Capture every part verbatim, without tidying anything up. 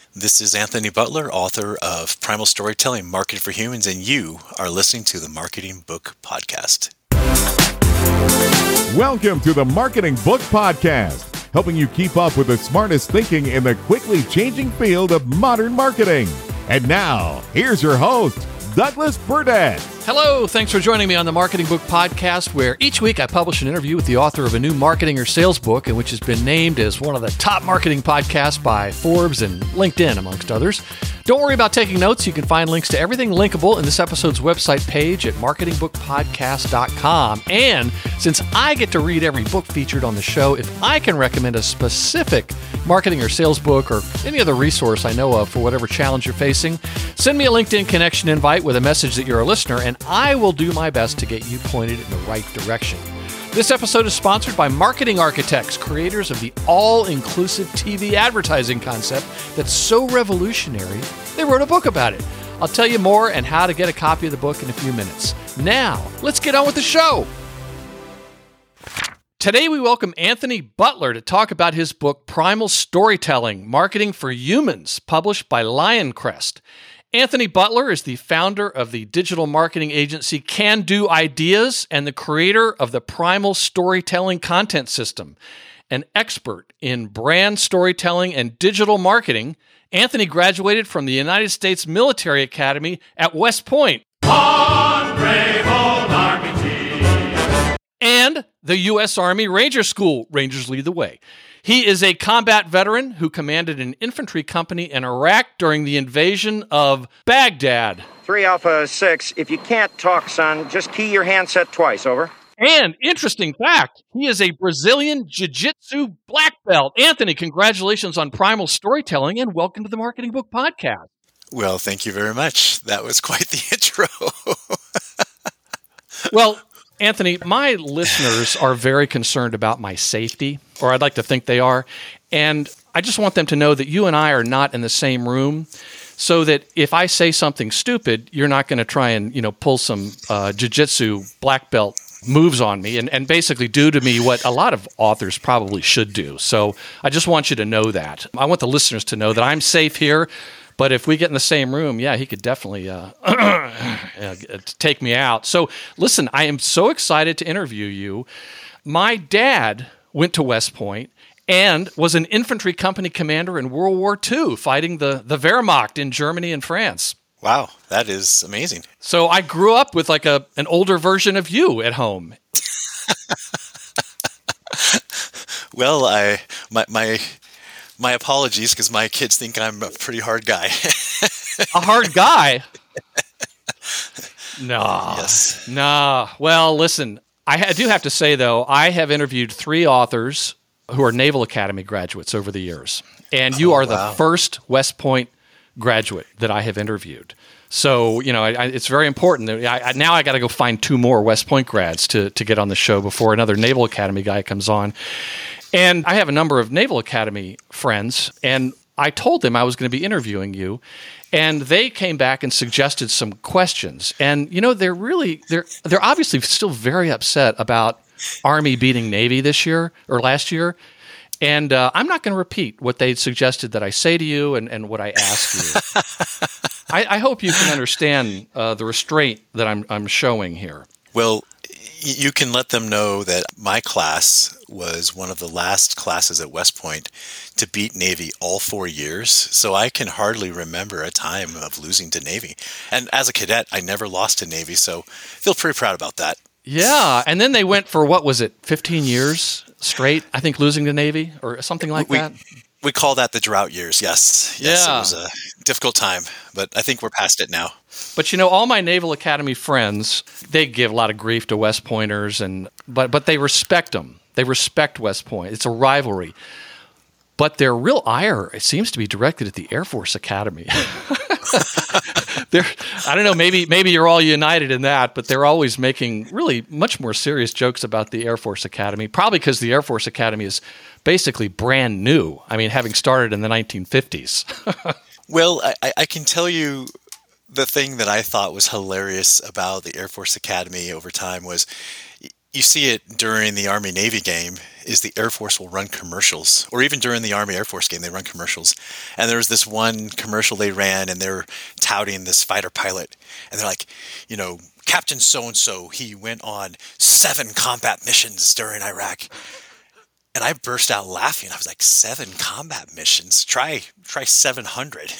This is Anthony Butler, author of Primal Storytelling, Marketing for Humans, and you are listening to the Marketing Book Podcast. Welcome to the Marketing Book Podcast, helping you keep up with the smartest thinking in the quickly changing field of modern marketing. And now, here's your host, Douglas Burdett. Hello, thanks for joining me on the Marketing Book Podcast, where each week I publish an interview with the author of a new marketing or sales book, and which has been named as one of the top marketing podcasts by Forbes and LinkedIn, amongst others. Don't worry about taking notes. You can find links to everything linkable in this episode's website page at marketing book podcast dot com. And since I get to read every book featured on the show, if I can recommend a specific marketing or sales book or any other resource I know of for whatever challenge you're facing, send me a LinkedIn connection invite with a message that you're a listener, and I will do my best to get you pointed in the right direction. This episode is sponsored by Marketing Architects, creators of the all-inclusive T V advertising concept that's so revolutionary, they wrote a book about it. I'll tell you more and how to get a copy of the book in a few minutes. Now, let's get on with the show. Today, we welcome Anthony Butler to talk about his book, Primal Storytelling, Marketing for Humans, published by Lioncrest. Anthony Butler is the founder of the digital marketing agency Can Do Ideas and the creator of the Primal Storytelling Content System. An expert in brand storytelling and digital marketing, Anthony graduated from the United States Military Academy at West Point. On brave old Army team. And the U S Army Ranger School, Rangers Lead the Way. He is a combat veteran who commanded an infantry company in Iraq during the invasion of Baghdad. three Alpha six, if you can't talk, son, just key your handset twice, over. And interesting fact, he is a Brazilian Jiu-Jitsu black belt. Anthony, congratulations on Primal Storytelling and welcome to the Marketing Book Podcast. Well, thank you very much. That was quite the intro. Well, Anthony, my listeners are very concerned about my safety, or I'd like to think they are, and I just want them to know that you and I are not in the same room, so that if I say something stupid, you're not going to try and, you know, pull some uh, jiu-jitsu black belt moves on me and, and basically do to me what a lot of authors probably should do. So I just want you to know that. I want the listeners to know that I'm safe here. But if we get in the same room, yeah, he could definitely uh, uh, take me out. So listen, I am so excited to interview you. My dad went to West Point and was an infantry company commander in World War Two, fighting the, the Wehrmacht in Germany and France. Wow, that is amazing. So I grew up with like a an older version of you at home. Well, I my my... My apologies, because my kids think I'm a pretty hard guy. A hard guy? No. Yes. No. Well, listen, I ha- do have to say, though, I have interviewed three authors who are Naval Academy graduates over the years. And you oh, are wow. the first West Point graduate that I have interviewed. So, you know, I, I, it's very important. That I, I, now I got to go find two more West Point grads to, to get on the show before another Naval Academy guy comes on. And I have a number of Naval Academy friends, and I told them I was going to be interviewing you, and they came back and suggested some questions. And you know, they're really they're they're obviously still very upset about Army beating Navy this year or last year. And uh, I'm not going to repeat what they suggested that I say to you and, and what I ask you. I, I hope you can understand uh, the restraint that I'm I'm showing here. Well, you can let them know that my class was one of the last classes at West Point to beat Navy all four years. So I can hardly remember a time of losing to Navy. And as a cadet, I never lost to Navy. So I feel pretty proud about that. Yeah. And then they went for, what was it, fifteen years straight, I think, losing to Navy or something like we, that? We call that the drought years. Yes. Yes. Yeah. It was a difficult time, but I think we're past it now. But you know, all my Naval Academy friends, they give a lot of grief to West Pointers, and but but they respect them. They respect West Point. It's a rivalry. But their real ire, it seems to be directed at the Air Force Academy. They're, I don't know, maybe maybe you're all united in that, but they're always making really much more serious jokes about the Air Force Academy, probably because the Air Force Academy is basically brand new. I mean, having started in the nineteen fifties. Well, I, I can tell you the thing that I thought was hilarious about the Air Force Academy over time was You see it during the Army-Navy game, is the Air Force will run commercials, or even during the Army-Air Force game, they run commercials. And there was this one commercial they ran, and they're touting this fighter pilot. And they're like, you know, Captain so-and-so, he went on seven combat missions during Iraq. And I burst out laughing. I was like, seven combat missions? Try try seven hundred.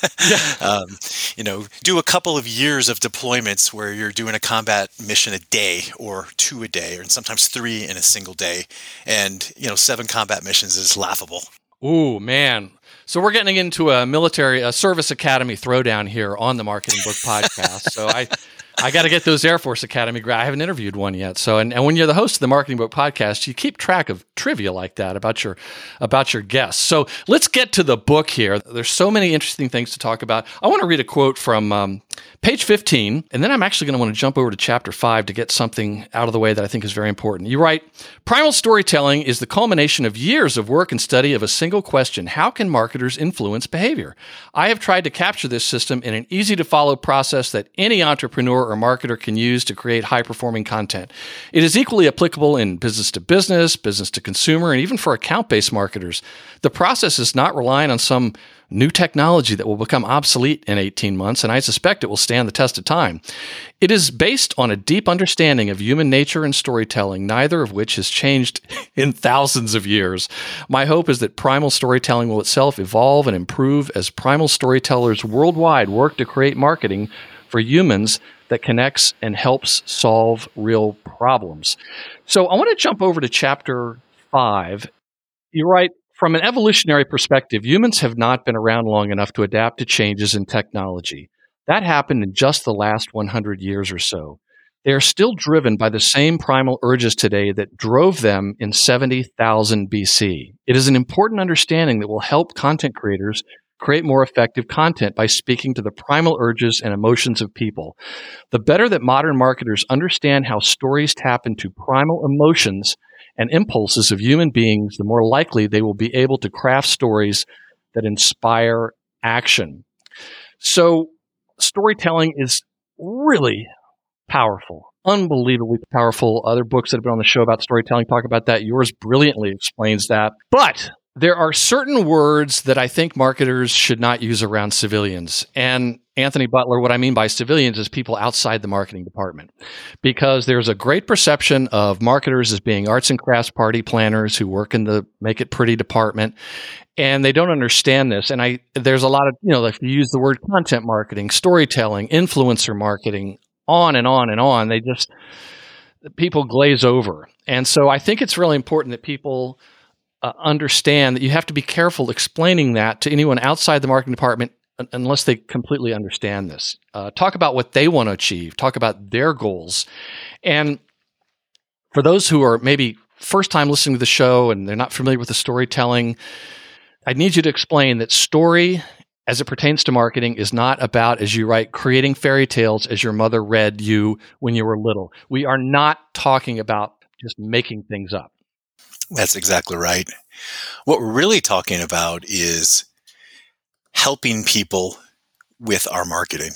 um, you know, do a couple of years of deployments where you're doing a combat mission a day or two a day, or sometimes three in a single day. And, you know, seven combat missions is laughable. Ooh, man. So we're getting into a military, a service academy throwdown here on the Marketing Book Podcast. So I... I got to get those Air Force Academy grad. I haven't interviewed one yet. So, and, and when you're the host of the Marketing Book Podcast, you keep track of trivia like that about your about your guests. So let's get to the book here. There's so many interesting things to talk about. I want to read a quote from um, page fifteen, and then I'm actually going to want to jump over to chapter five to get something out of the way that I think is very important. You write, "Primal storytelling is the culmination of years of work and study of a single question: how can marketers influence behavior? I have tried to capture this system in an easy-to-follow process that any entrepreneur or marketer can use to create high-performing content. It is equally applicable in business to business, business to consumer, and even for account-based marketers. The process is not relying on some new technology that will become obsolete in eighteen months, and I suspect it will stand the test of time. It is based on a deep understanding of human nature and storytelling, neither of which has changed in thousands of years. My hope is that primal storytelling will itself evolve and improve as primal storytellers worldwide work to create marketing for humans that connects and helps solve real problems." So I want to jump over to chapter five. You write, "From an evolutionary perspective, humans have not been around long enough to adapt to changes in technology. That happened in just the last one hundred years or so. They are still driven by the same primal urges today that drove them in seventy thousand B C. It is an important understanding that will help content creators create more effective content by speaking to the primal urges and emotions of people. The better that modern marketers understand how stories tap into primal emotions and impulses of human beings, the more likely they will be able to craft stories that inspire action." So storytelling is really powerful, unbelievably powerful. Other books that have been on the show about storytelling talk about that. Yours brilliantly explains that. But there are certain words that I think marketers should not use around civilians. And Anthony Butler, what I mean by civilians is people outside the marketing department, because there's a great perception of marketers as being arts and crafts party planners who work in the make it pretty department, and they don't understand this. And I there's a lot of, you know, like you use the word content marketing, storytelling, influencer marketing, on and on and on. They just, people glaze over. And so I think it's really important that people uh, understand that you have to be careful explaining that to anyone outside the marketing department unless they completely understand this. Uh, talk about what they want to achieve. Talk about their goals. And for those who are maybe first time listening to the show and they're not familiar with the storytelling, I need you to explain that story, as it pertains to marketing, is not about, as you write, creating fairy tales as your mother read you when you were little. We are not talking about just making things up. That's exactly right. What we're really talking about is helping people with our marketing,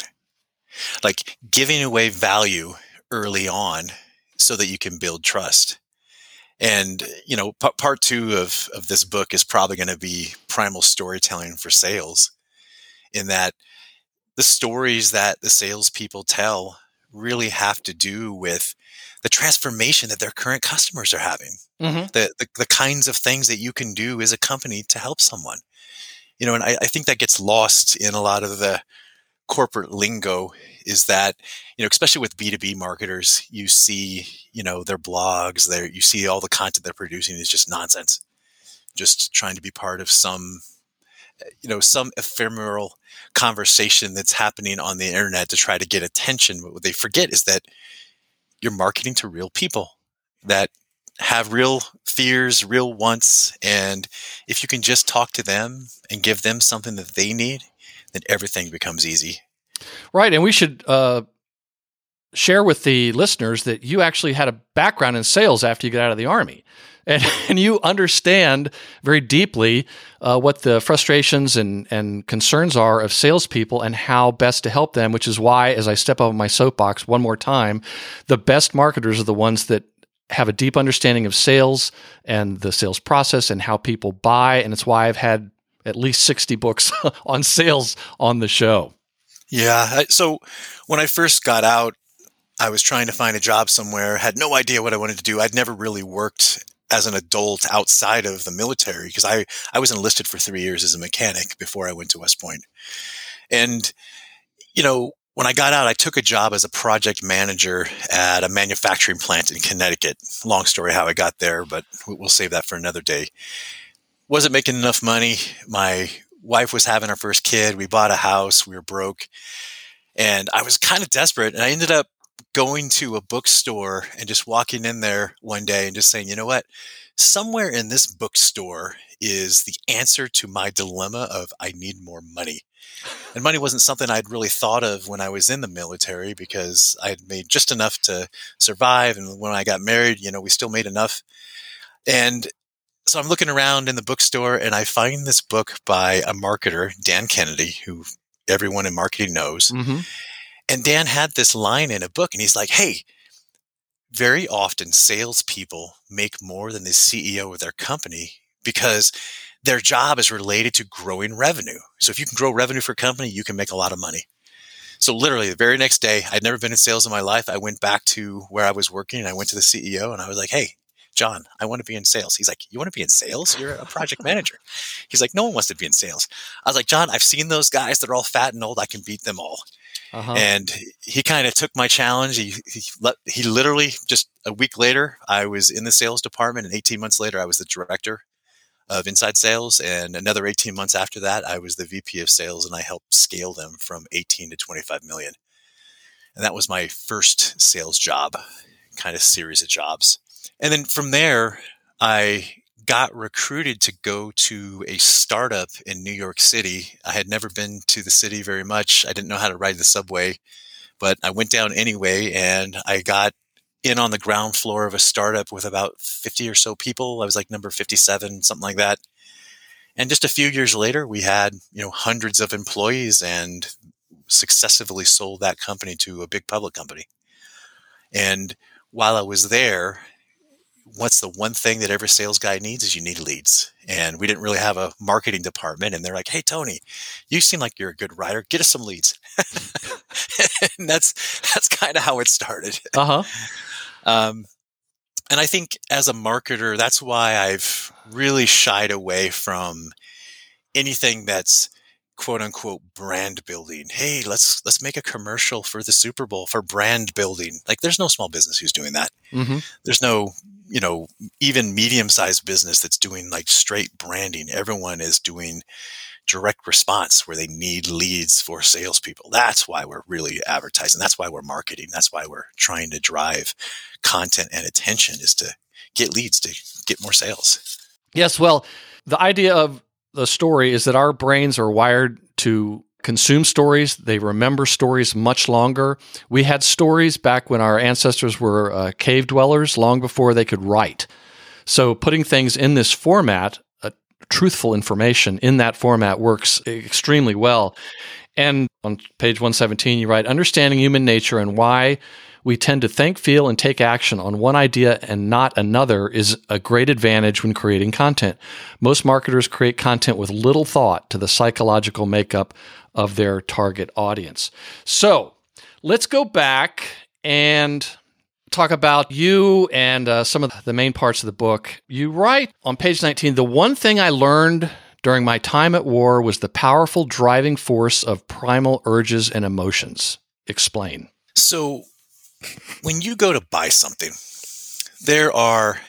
like giving away value early on so that you can build trust. And, you know, p- part two of, of this book is probably going to be primal storytelling for sales, in that the stories that the salespeople tell really have to do with the transformation that their current customers are having, mm-hmm. the, the the kinds of things that you can do as a company to help someone. You know, and I, I think that gets lost in a lot of the corporate lingo, is that, you know, especially with B two B marketers, you see, you know, their blogs, their, you see all the content they're producing is just nonsense, just trying to be part of some, you know, some ephemeral conversation that's happening on the internet to try to get attention. But what they forget is that you're marketing to real people that have real fears, real wants. And if you can just talk to them and give them something that they need, then everything becomes easy. Right. And we should uh, share with the listeners that you actually had a background in sales after you got out of the Army. And, and you understand very deeply uh, what the frustrations and, and concerns are of salespeople and how best to help them, which is why, as I step on my soapbox one more time, the best marketers are the ones that have a deep understanding of sales and the sales process and how people buy. And it's why I've had at least sixty books on sales on the show. Yeah. I- So when I first got out, I was trying to find a job somewhere, had no idea what I wanted to do. I'd never really worked as an adult outside of the military because I, I was enlisted for three years as a mechanic before I went to West Point. And, you know, when I got out, I took a job as a project manager at a manufacturing plant in Connecticut. Long story how I got there, but we'll save that for another day. Wasn't making enough money. My wife was having our first kid. We bought a house. We were broke. And I was kind of desperate. And I ended up going to a bookstore and just walking in there one day and just saying, you know what? Somewhere in this bookstore is the answer to my dilemma of I need more money. And money wasn't something I'd really thought of when I was in the military because I had made just enough to survive. And when I got married, you know, we still made enough. And so I'm looking around in the bookstore and I find this book by a marketer, Dan Kennedy, who everyone in marketing knows. Mm-hmm. And Dan had this line in a book and he's like, hey, very often salespeople make more than the C E O of their company because their job is related to growing revenue. So if you can grow revenue for a company, you can make a lot of money. So literally the very next day, I'd never been in sales in my life. I went back to where I was working and I went to the C E O and I was like, hey, John, I want to be in sales. He's like, you want to be in sales? You're a project manager. He's like, no one wants to be in sales. I was like, John, I've seen those guys. They're all fat and old. I can beat them all. Uh-huh. And he kind of took my challenge. He, he let, he literally just a week later, I was in the sales department, and eighteen months later, I was the director of inside sales. And another eighteen months after that, I was the V P of sales, and I helped scale them from eighteen to twenty-five million. And that was my first sales job, kind of series of jobs. And then from there, I got recruited to go to a startup in New York City. I had never been to the city very much. I didn't know how to ride the subway, but I went down anyway, and I got in on the ground floor of a startup with about fifty or so people. I was like number fifty-seven, something like that. And just a few years later, we had, you know, hundreds of employees and successfully sold that company to a big public company. And while I was there, what's the one thing that every sales guy needs is you need leads. And we didn't really have a marketing department. And they're like, hey, Tony, you seem like you're a good writer. Get us some leads. And that's that's kind of how it started. Uh-huh. Um, and I think as a marketer, that's why I've really shied away from anything that's quote unquote brand building. Hey, let's let's make a commercial for the Super Bowl for brand building. Like there's no small business who's doing that. Mm-hmm. There's no, you know, even medium-sized business that's doing like straight branding. Everyone is doing direct response where they need leads for salespeople. That's why we're really advertising. That's why we're marketing. That's why we're trying to drive content and attention is to get leads, to get more sales. Yes, well, the idea of the story is that our brains are wired to consume stories. They remember stories much longer. We had stories back when our ancestors were uh, cave dwellers, long before they could write. So putting things in this format, uh, truthful information in that format works extremely well. And on page one seventeen, you write, understanding human nature and why we tend to think, feel, and take action on one idea and not another is a great advantage when creating content. Most marketers create content with little thought to the psychological makeup of their target audience. So let's go back and talk about you and uh, some of the main parts of the book. You write on page nineteen, the one thing I learned during my time at war was the powerful driving force of primal urges and emotions. Explain. So when you go to buy something, there are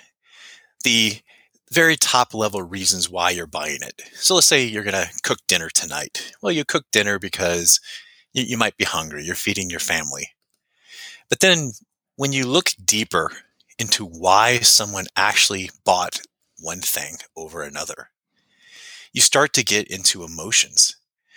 the very top level reasons why you're buying it. So let's say you're going to cook dinner tonight. Well, you cook dinner because you, you might be hungry. You're feeding your family. But then when you look deeper into why someone actually bought one thing over another, you start to get into emotions.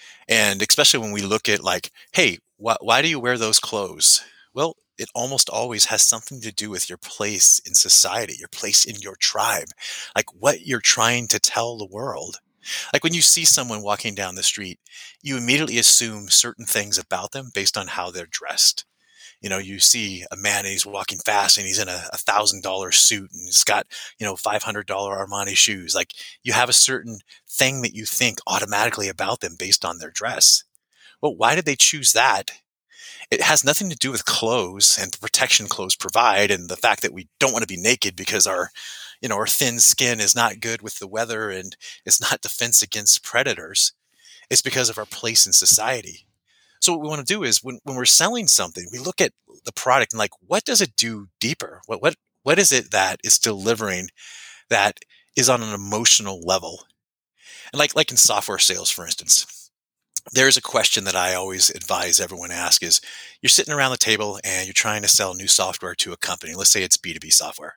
And especially when we look at like, hey, wh- why do you wear those clothes? Well, it almost always has something to do with your place in society, your place in your tribe, like what you're trying to tell the world. Like when you see someone walking down the street, you immediately assume certain things about them based on how they're dressed. You know, you see a man and he's walking fast and he's in a a thousand dollar suit and he's got, you know, five hundred dollar Armani shoes. Like you have a certain thing that you think automatically about them based on their dress. Well, why did they choose that? It has nothing to do with clothes and the protection clothes provide and the fact that we don't want to be naked because our, you know, our thin skin is not good with the weather and it's not defense against predators. It's because of our place in society. So what we want to do is when, when we're selling something, we look at the product and like, what does it do deeper? What, what, what is it that is delivering that is on an emotional level? And like, like in software sales, for instance, there's a question that I always advise everyone ask is you're sitting around the table and you're trying to sell new software to a company. Let's say it's B two B software.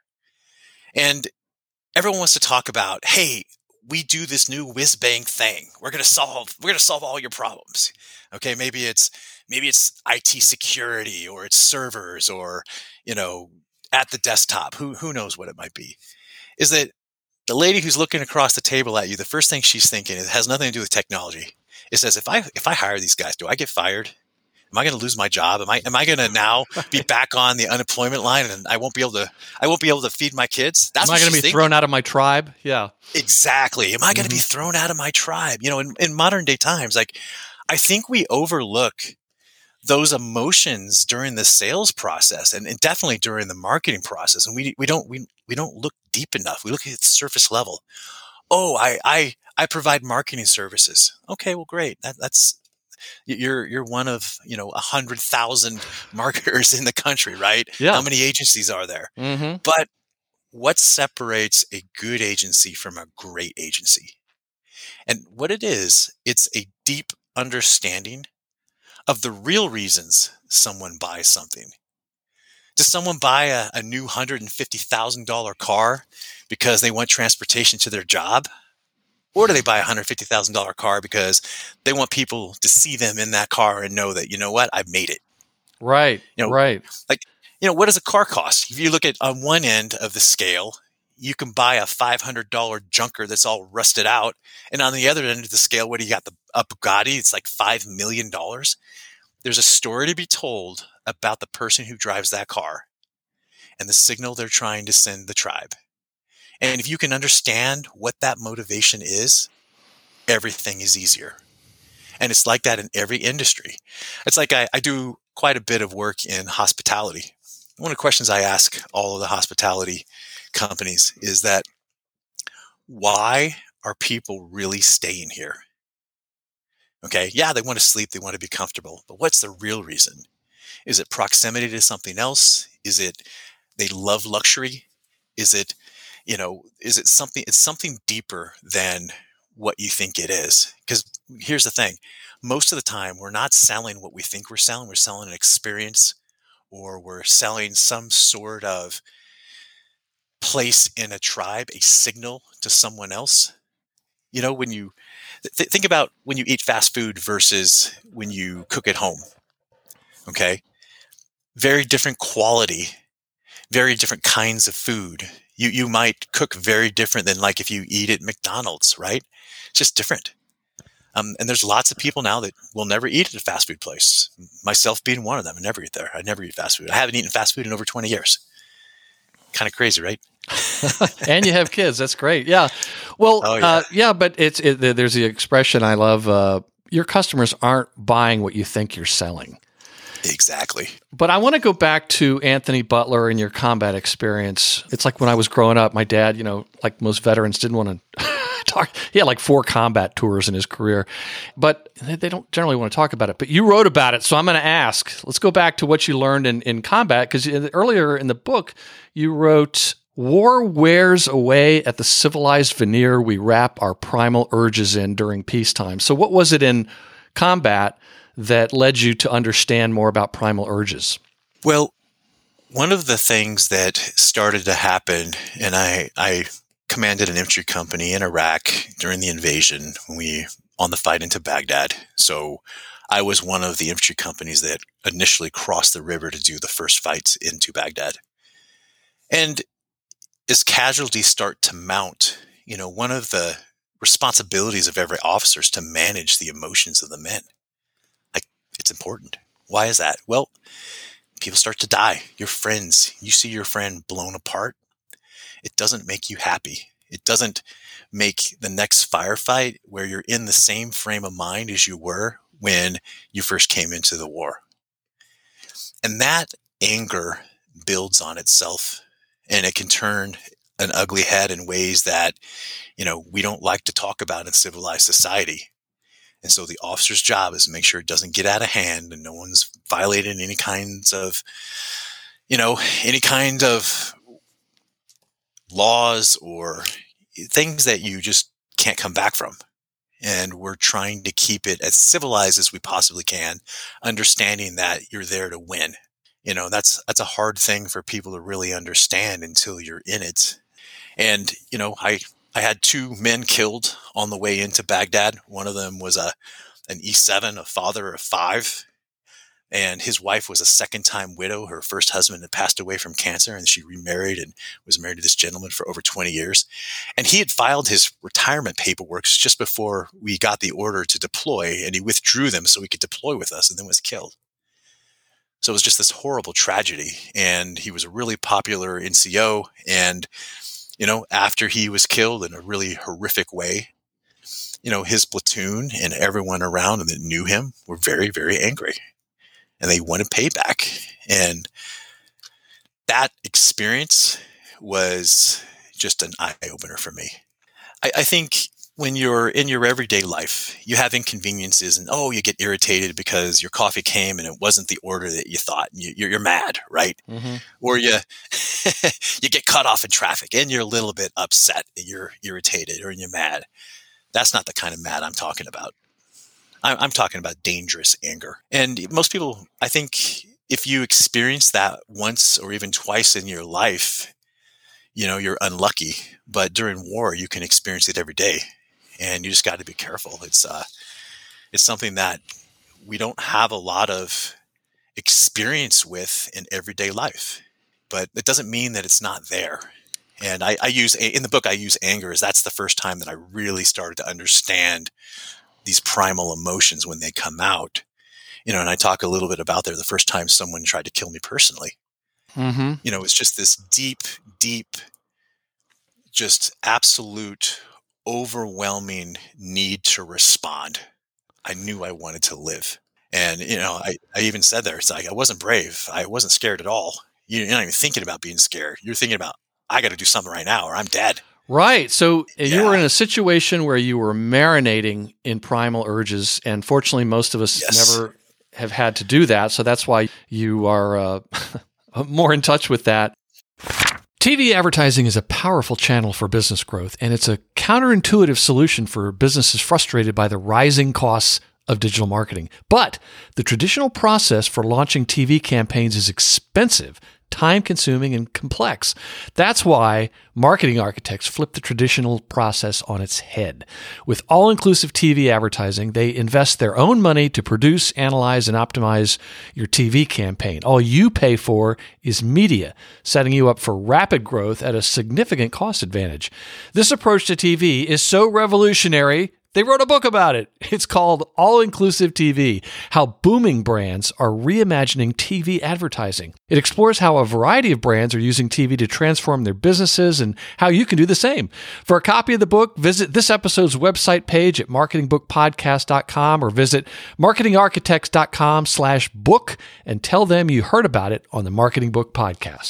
And everyone wants to talk about, hey, we do this new whiz bang thing. We're going to solve, we're going to solve all your problems. Okay. Maybe it's, maybe it's I T security or it's servers or, you know, at the desktop, who, who knows what it might be. Is that the lady who's looking across the table at you, the first thing she's thinking, it has nothing to do with technology. It says, if I, if I hire these guys, do I get fired? Am I going to lose my job? Am I, am I going to now be back on the unemployment line and I won't be able to, I won't be able to feed my kids? That's Am I going to be thinking. thrown out of my tribe? Yeah. Exactly. Am I going to Mm-hmm. be thrown out of my tribe? You know, in, in modern day times, like I think we overlook those emotions during the sales process and, and definitely during the marketing process. And we, we don't, we, we don't look deep enough. We look at the surface level. Oh, I, I, I provide marketing services. Okay. Well, great. That, that's, you're, you're one of, you know, a hundred thousand marketers in the country, right? Yeah. How many agencies are there? Mm-hmm. But what separates a good agency from a great agency? And what it is, it's a deep understanding of the real reasons someone buys something. Does someone buy a, a new one hundred fifty thousand dollars car because they want transportation to their job? Or do they buy a one hundred fifty thousand dollars car because they want people to see them in that car and know that, you know what, I've made it? Right. You know, right. Like, you know, what does a car cost? If you look at on one end of the scale, you can buy a five hundred dollars junker that's all rusted out. And on the other end of the scale, what do you got? The a Bugatti, it's like five million dollars. There's a story to be told about the person who drives that car and the signal they're trying to send the tribe. And if you can understand what that motivation is, everything is easier. And it's like that in every industry. It's like I, I do quite a bit of work in hospitality. One of the questions I ask all of the hospitality companies is that, why are people really staying here? Okay, yeah, they want to sleep, they want to be comfortable, but what's the real reason? Is it proximity to something else? Is it they love luxury? Is it, you know, is it something, it's something deeper than what you think it is? Because here's the thing, most of the time we're not selling what we think we're selling, we're selling an experience, or we're selling some sort of place in a tribe, a signal to someone else. You know, when you th- think about when you eat fast food versus when you cook at home, okay? Very different quality, very different kinds of food. You you might cook very different than like if you eat at McDonald's, right? It's just different. Um, and there's lots of people now that will never eat at a fast food place. Myself being one of them. I never eat there. I never eat fast food. I haven't eaten fast food in over twenty years. Kind of crazy, right? And you have kids. That's great. Yeah. Well, Oh, yeah. Uh, yeah, but it's it, there's the expression I love. Uh, your customers aren't buying what you think you're selling. Exactly. But I want to go back to Anthony Butler and your combat experience. It's like when I was growing up, my dad, you know, like most veterans, didn't want to talk. He had like four combat tours in his career, but they don't generally want to talk about it. But you wrote about it, so I'm going to ask. Let's go back to what you learned in, in combat, because earlier in the book, you wrote, "War wears away at the civilized veneer we wrap our primal urges in during peacetime." So what was it in combat that led you to understand more about primal urges? Well, one of the things that started to happen, and I, I commanded an infantry company in Iraq during the invasion when we on the fight into Baghdad. So I was one of the infantry companies that initially crossed the river to do the first fights into Baghdad. And as casualties start to mount, you know, one of the responsibilities of every officer is to manage the emotions of the men. Like, it's important. Why is that? Well, people start to die. Your friends, you see your friend blown apart. It doesn't make you happy. It doesn't make the next firefight where you're in the same frame of mind as you were when you first came into the war. And that anger builds on itself, and it can turn an ugly head in ways that, you know, we don't like to talk about in civilized society. And so the officer's job is to make sure it doesn't get out of hand and no one's violating any kinds of, you know, any kind of laws or things that you just can't come back from. And we're trying to keep it as civilized as we possibly can, understanding that you're there to win. You know, that's that's a hard thing for people to really understand until you're in it. And, you know, I I had two men killed on the way into Baghdad. One of them was a an E seven, a father of five. And his wife was a second-time widow. Her first husband had passed away from cancer, and she remarried and was married to this gentleman for over twenty years. And he had filed his retirement paperwork just before we got the order to deploy, and he withdrew them so he could deploy with us and then was killed. So it was just this horrible tragedy. And he was a really popular N C O. And, you know, after he was killed in a really horrific way, you know, his platoon and everyone around him that knew him were very, very angry. And they wanted payback. And that experience was just an eye-opener for me. I, I think when you're in your everyday life, you have inconveniences and, oh, you get irritated because your coffee came and it wasn't the order that you thought. You, you're, you're mad, right? Mm-hmm. Or you you get cut off in traffic and you're a little bit upset and you're irritated or you're mad. That's not the kind of mad I'm talking about. I'm talking about dangerous anger. And most people, I think if you experience that once or even twice in your life, you know, you're unlucky. But during war, you can experience it every day. And you just got to be careful. It's uh, it's something that we don't have a lot of experience with in everyday life. But it doesn't mean that it's not there. And I, I use, in the book, I use anger as that's the first time that I really started to understand these primal emotions when they come out, you know, and I talk a little bit about there the first time someone tried to kill me personally. Mm-hmm. You know, it's just this deep, deep, just absolute, overwhelming need to respond. I knew I wanted to live. And, you know, I, I even said there, it's like, I wasn't brave. I wasn't scared at all. You're not even thinking about being scared. You're thinking about, I got to do something right now or I'm dead. Right. So Yeah. you were in a situation where you were marinating in primal urges, and fortunately, most of us Yes. never have had to do that. So that's why you are uh, more in touch with that. T V advertising is a powerful channel for business growth, and it's a counterintuitive solution for businesses frustrated by the rising costs of digital marketing. But the traditional process for launching T V campaigns is expensive, time-consuming, and complex. That's why marketing architects flip the traditional process on its head. With all-inclusive T V advertising, they invest their own money to produce, analyze, and optimize your T V campaign. All you pay for is media, setting you up for rapid growth at a significant cost advantage. This approach to T V is so revolutionary, they wrote a book about it. It's called All-Inclusive T V, How Booming Brands Are Reimagining T V Advertising. It explores how a variety of brands are using T V to transform their businesses and how you can do the same. For a copy of the book, visit this episode's website page at marketing book podcast dot com or visit marketing architects dot com slash book and tell them you heard about it on the Marketing Book Podcast.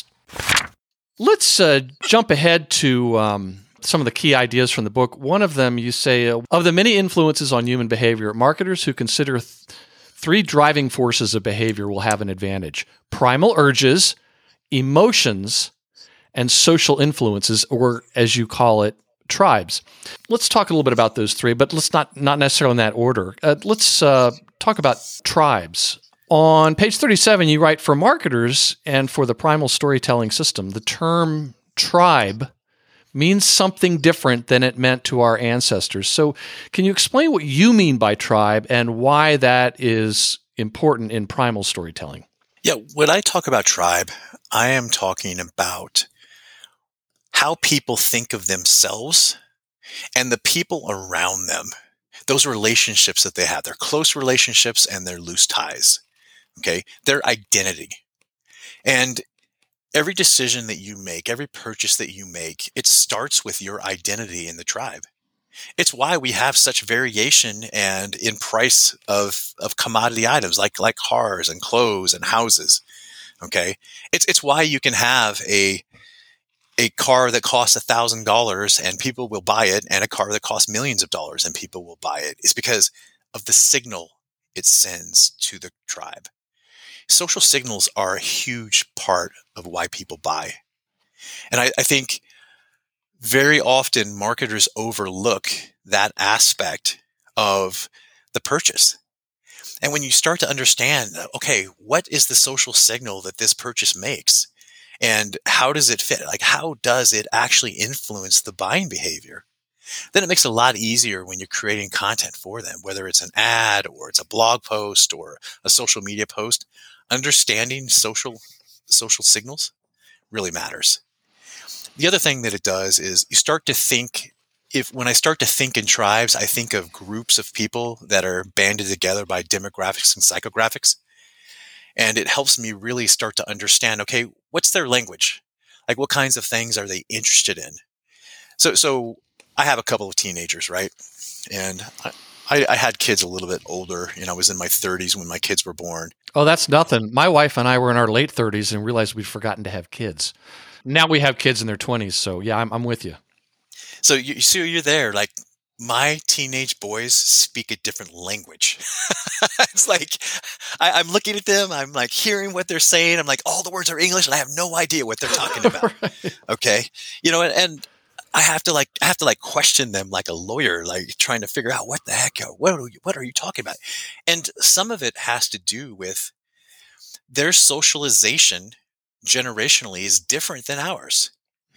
Let's uh, jump ahead to Um, some of the key ideas from the book. One of them, you say, uh, of the many influences on human behavior, marketers who consider th- three driving forces of behavior will have an advantage: primal urges, emotions, and social influences, or as you call it, tribes. Let's talk a little bit about those three, but let's not, not necessarily in that order. Uh, let's uh, talk about tribes. On page thirty-seven, you write, for marketers and for the primal storytelling system, the term tribe means something different than it meant to our ancestors. So can you explain what you mean by tribe and why that is important in primal storytelling? Yeah, when I talk about tribe, I am talking about how people think of themselves and the people around them, those relationships that they have, their close relationships and their loose ties, okay, their identity. And every decision that you make, every purchase that you make, it starts with your identity in the tribe. It's why we have such variation and in price of, of commodity items like, like cars and clothes and houses. Okay. It's, it's why you can have a, a car that costs a thousand dollars and people will buy it, and a car that costs millions of dollars and people will buy it. It's because of the signal it sends to the tribe. Social signals are a huge part of why people buy. And I, I think very often marketers overlook that aspect of the purchase. And when you start to understand, okay, what is the social signal that this purchase makes? And how does it fit? Like, how does it actually influence the buying behavior? Then it makes it a lot easier when you're creating content for them, whether it's an ad or it's a blog post or a social media post. Understanding social social signals really matters. The other thing that it does is you start to think, if when I start to think in tribes, I think of groups of people that are banded together by demographics and psychographics. And it helps me really start to understand, okay, what's their language? Like, what kinds of things are they interested in? So, so I have a couple of teenagers, right? And I, I, I had kids a little bit older. You know, I was in my thirties when my kids were born. Oh, that's nothing. My wife and I were in our late thirties and realized we'd forgotten to have kids. Now we have kids in their twenties. So yeah, I'm, I'm with you. So you, so you're there, like, my teenage boys speak a different language. It's like, I, I'm looking at them, I'm like hearing what they're saying. I'm like, all the words are English and I have no idea what they're talking about. Right. Okay. You know, and, and I have to like, I have to like question them like a lawyer, like trying to figure out what the heck, what are you, what are you talking about? And some of it has to do with their socialization generationally is different than ours.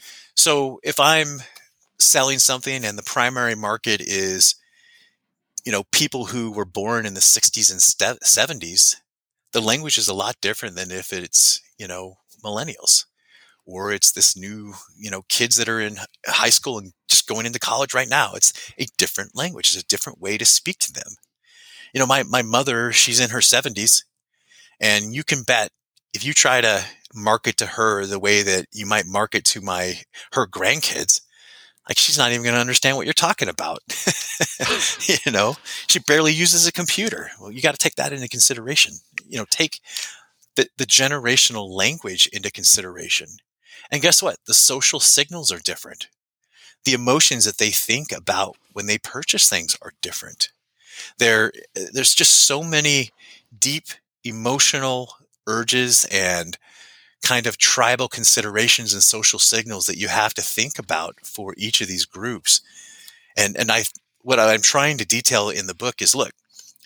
So if I'm selling something and the primary market is, you know, people who were born in the sixties and seventies, the language is a lot different than if it's, you know, millennials, or it's this new, you know, kids that are in high school and just going into college right now. It's a different language. It's a different way to speak to them. You know, my, my mother, she's in her seventies, and you can bet if you try to market to her the way that you might market to my, her grandkids, like, she's not even going to understand what you're talking about. You know, she barely uses a computer. Well, you got to take that into consideration. You know, take the, the generational language into consideration. And guess what? The social signals are different. The emotions that they think about when they purchase things are different. There, there's just so many deep emotional urges and kind of tribal considerations and social signals that you have to think about for each of these groups. And and I what I'm trying to detail in the book is, look,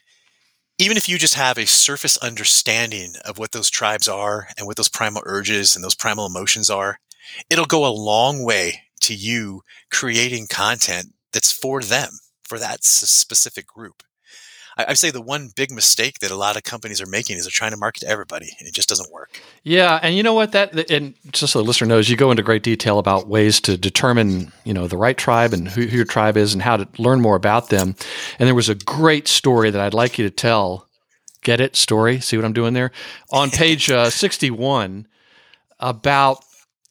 even if you just have a surface understanding of what those tribes are and what those primal urges and those primal emotions are, it'll go a long way to you creating content that's for them, for that s- specific group. I, I say the one big mistake that a lot of companies are making is they're trying to market to everybody, and it just doesn't work. Yeah, and you know what? That and just so the listener knows, you go into great detail about ways to determine, you know, the right tribe and who, who your tribe is and how to learn more about them. And there was a great story that I'd like you to tell. Get it? Story? See what I'm doing there? On page uh, sixty-one, about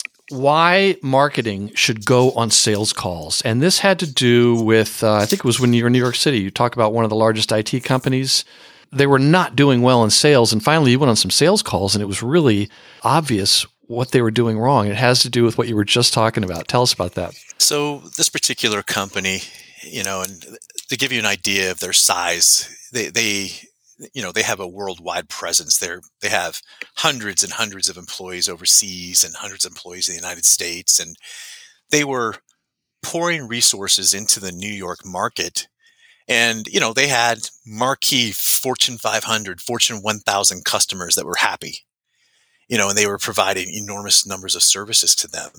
why marketing should go on sales calls. And this had to do with, uh, I think it was when you were in New York City, you talk about one of the largest I T companies. They were not doing well in sales. And finally, you went on some sales calls and it was really obvious what they were doing wrong. It has to do with what you were just talking about. Tell us about that. So this particular company, you know, and to give you an idea of their size, they, they you know, they have a worldwide presence. They're, they have hundreds and hundreds of employees overseas and hundreds of employees in the United States. And they were pouring resources into the New York market. And, you know, they had marquee Fortune five hundred, Fortune one thousand customers that were happy, you know, and they were providing enormous numbers of services to them.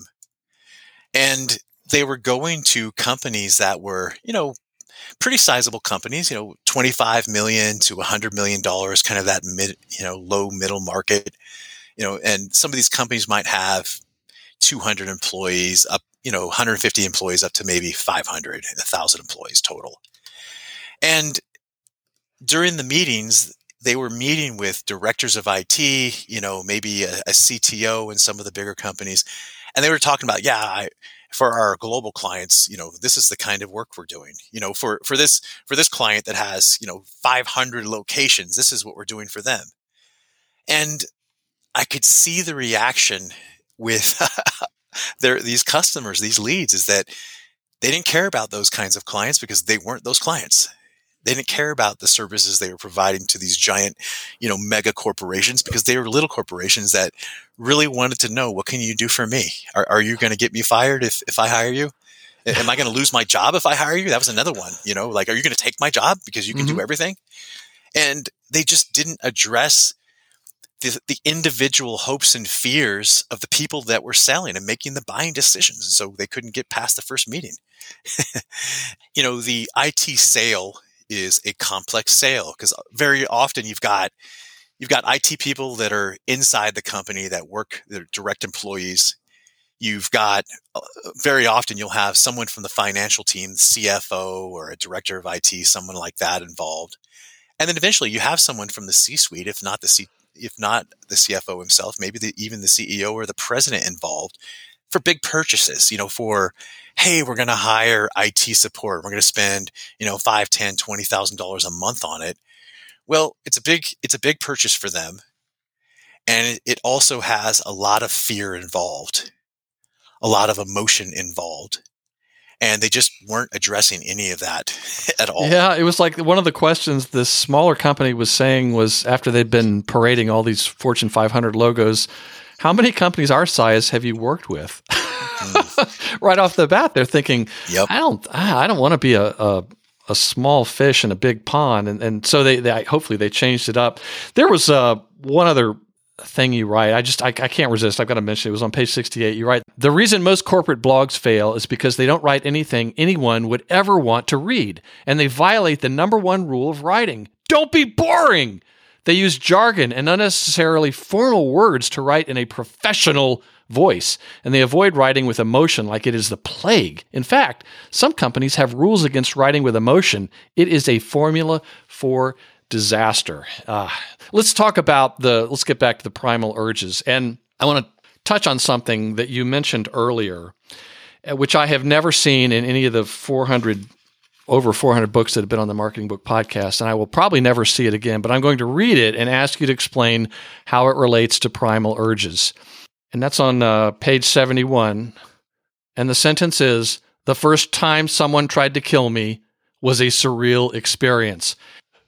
And they were going to companies that were, you know, pretty sizable companies, you know, twenty-five million to one hundred million dollars, kind of that mid, you know, low middle market, you know, and some of these companies might have two hundred employees up, you know, one hundred fifty employees up to maybe five hundred, one thousand employees total. And during the meetings, they were meeting with directors of I T, you know, maybe a, a C T O in some of the bigger companies. And they were talking about, yeah, I, for our global clients, you know, this is the kind of work we're doing. You know, for, for this for this client that has, you know, five hundred locations, this is what we're doing for them. And I could see the reaction with their these customers, these leads, is that they didn't care about those kinds of clients because they weren't those clients. They didn't care about the services they were providing to these giant, you know, mega corporations because they were little corporations that really wanted to know, what can you do for me? Are, are you going to get me fired if, if I hire you? Am I going to lose my job if I hire you? That was another one, you know, like, are you going to take my job because you can mm-hmm. do everything? And they just didn't address the, the individual hopes and fears of the people that were selling and making the buying decisions. So they couldn't get past the first meeting. You know, the I T sale is a complex sale because very often you've got you've got I T people that are inside the company that work, they're direct employees. You've got uh, very often you'll have someone from the financial team, the C F O or a director of I T, someone like that involved. And then eventually you have someone from the C-suite, if not the C, if not the C F O himself, maybe the, even the C E O or the president involved for big purchases, you know, for, hey, we're going to hire I T support. We're going to spend, you know, five, ten, twenty thousand dollars a month on it. Well, it's a big, it's a big purchase for them. And it, it also has a lot of fear involved, a lot of emotion involved. And they just weren't addressing any of that at all. Yeah, it was like one of the questions this smaller company was saying was, after they'd been parading all these Fortune five hundred logos, how many companies our size have you worked with? Mm. Right off the bat, they're thinking, yep. I don't I don't want to be a, a a small fish in a big pond. And and so they, they hopefully they changed it up. There was uh, one other thing you write. I just, I, I can't resist. I've got to mention it. It was on page sixty-eight. You write, the reason most corporate blogs fail is because they don't write anything anyone would ever want to read. And they violate the number one rule of writing. Don't be boring. They use jargon and unnecessarily formal words to write in a professional voice. And they avoid writing with emotion like it is the plague. In fact, some companies have rules against writing with emotion. It is a formula for disaster. Uh, let's talk about the, let's get back to the primal urges. And I want to touch on something that you mentioned earlier, which I have never seen in any of the four hundred, over four hundred books that have been on the Marketing Book Podcast, and I will probably never see it again, but I'm going to read it and ask you to explain how it relates to primal urges. And that's on uh, page seventy-one. And the sentence is, the first time someone tried to kill me was a surreal experience.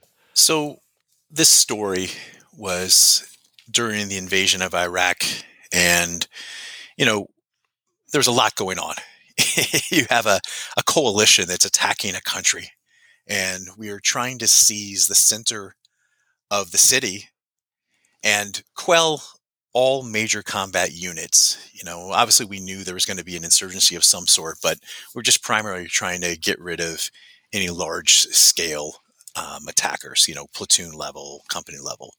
So this story was during the invasion of Iraq, and, you know, there's a lot going on. You have a, a coalition that's attacking a country, and we are trying to seize the center of the city and quell all major combat units. You know, obviously we knew there was going to be an insurgency of some sort, but we're just primarily trying to get rid of any large scale Um, attackers, you know, platoon level, company level.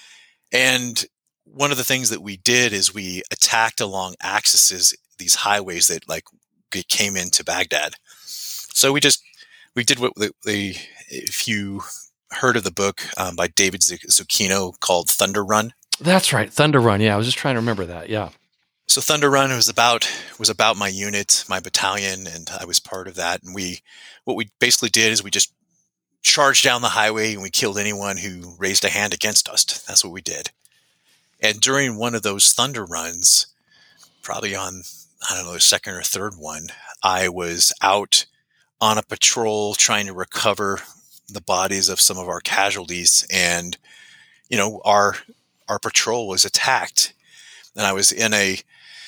And one of the things that we did is we attacked along axes, these highways that like came into Baghdad. So we just, we did what the, the if you heard of the book um, by David Zucchino called Thunder Run. That's right. Thunder Run. Yeah. I was just trying to remember that. Yeah. So Thunder Run was about, was about my unit, my battalion, and I was part of that. And we, what we basically did is we just charged down the highway and we killed anyone who raised a hand against us. That's what we did. And during one of those thunder runs, probably on, I don't know, the second or third one, I was out on a patrol trying to recover the bodies of some of our casualties. And, you know, our, our patrol was attacked, and I was in a,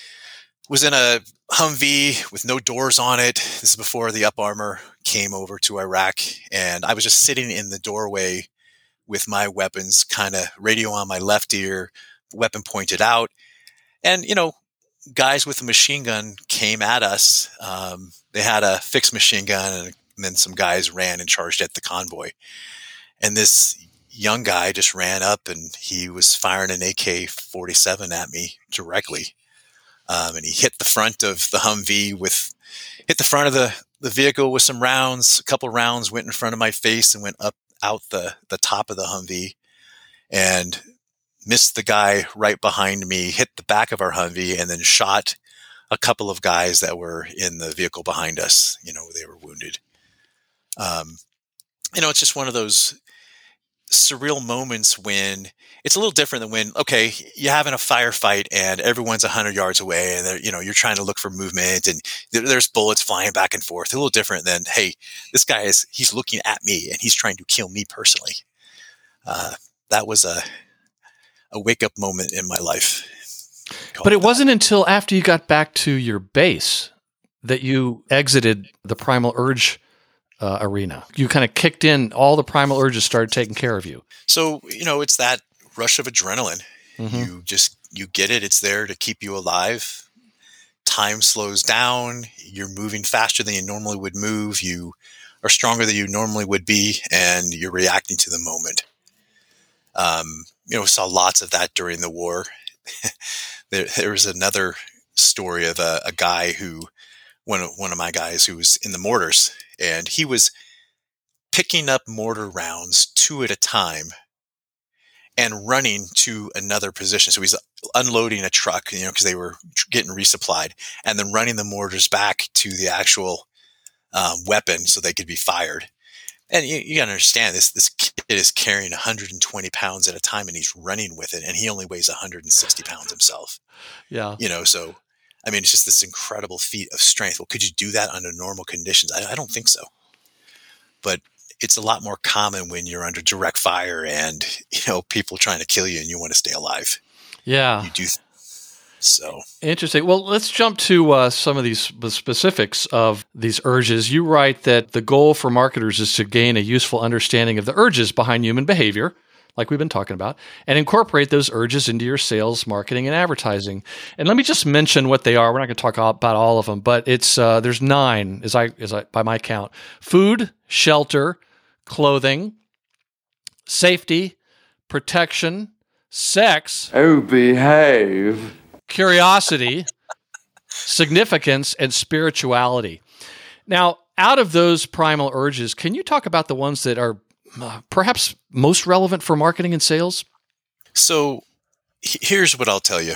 was in a Humvee with no doors on it. This is before the Up Armor came over to Iraq. And I was just sitting in the doorway with my weapons, kind of radio on my left ear, weapon pointed out. And, you know, guys with a machine gun came at us. Um, they had a fixed machine gun, and then some guys ran and charged at the convoy. And this young guy just ran up, and he was firing an A K forty-seven at me directly. Um, and he hit the front of the Humvee with, hit the front of the, the vehicle with some rounds. A couple rounds went in front of my face and went up out the, the top of the Humvee. and missed the guy right behind me, hit the back of our Humvee, and then shot a couple of guys that were in the vehicle behind us. You know, they were wounded. Um, you know, it's just one of those surreal moments when it's a little different than when, okay, you're having a firefight and everyone's a hundred yards away and they're, you know, you're trying to look for movement and there, there's bullets flying back and forth. A little different than, hey, this guy is, he's looking at me and he's trying to kill me personally. Uh, that was a, a wake up moment in my life. But it wasn't until after you got back to your base that you exited the Primal Urge Uh, arena. You kind of kicked in, all the primal urges started taking care of you. So, you know, it's that rush of adrenaline. Mm-hmm. You just, you get it. It's there to keep you alive. Time slows down. You're moving faster than you normally would move. You are stronger than you normally would be, and you're reacting to the moment. Um, you know, we saw lots of that during the war. there, there was another story of a, a guy who, one of, one of my guys who was in the mortars, and he was picking up mortar rounds two at a time and running to another position. So he's unloading a truck, you know, because they were getting resupplied, and then running the mortars back to the actual um, weapon so they could be fired. And you, you got to understand this, this kid is carrying one hundred twenty pounds at a time and he's running with it. And he only weighs one hundred sixty pounds himself. Yeah. You know, so, I mean, it's just this incredible feat of strength. Well, could you do that under normal conditions? I, I don't think so. But it's a lot more common when you're under direct fire and, you know, people trying to kill you and you want to stay alive. Yeah. You do. Th- so. Interesting. Well, let's jump to uh, some of these the specifics of these urges. You write that the goal for marketers is to gain a useful understanding of the urges behind human behavior, like we've been talking about, and incorporate those urges into your sales, marketing, and advertising. And let me just mention what they are. We're not going to talk about all of them, but it's uh, there's nine, as I as I by my count: food, shelter, clothing, safety, protection, sex. Oh, behave. Curiosity, significance, and spirituality. Now, out of those primal urges, can you talk about the ones that are uh, perhaps most relevant for marketing and sales? So here's what I'll tell you.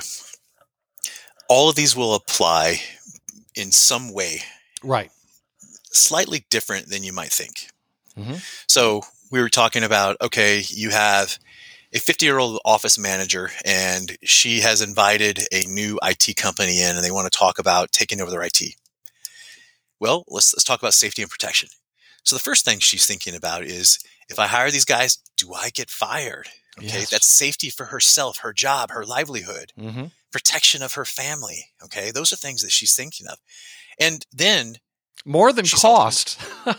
All of these will apply in some way. Right. Slightly different than you might think. Mm-hmm. So we were talking about, okay, you have a fifty-year-old office manager, and she has invited a new I T company in, and they want to talk about taking over their I T. Well, let's let's talk about safety and protection. So the first thing she's thinking about is, if I hire these guys, do I get fired? Okay, Yes. That's safety for herself, her job, her livelihood, Mm-hmm. protection of her family. Okay, those are things that she's thinking of. And then More than She's cost.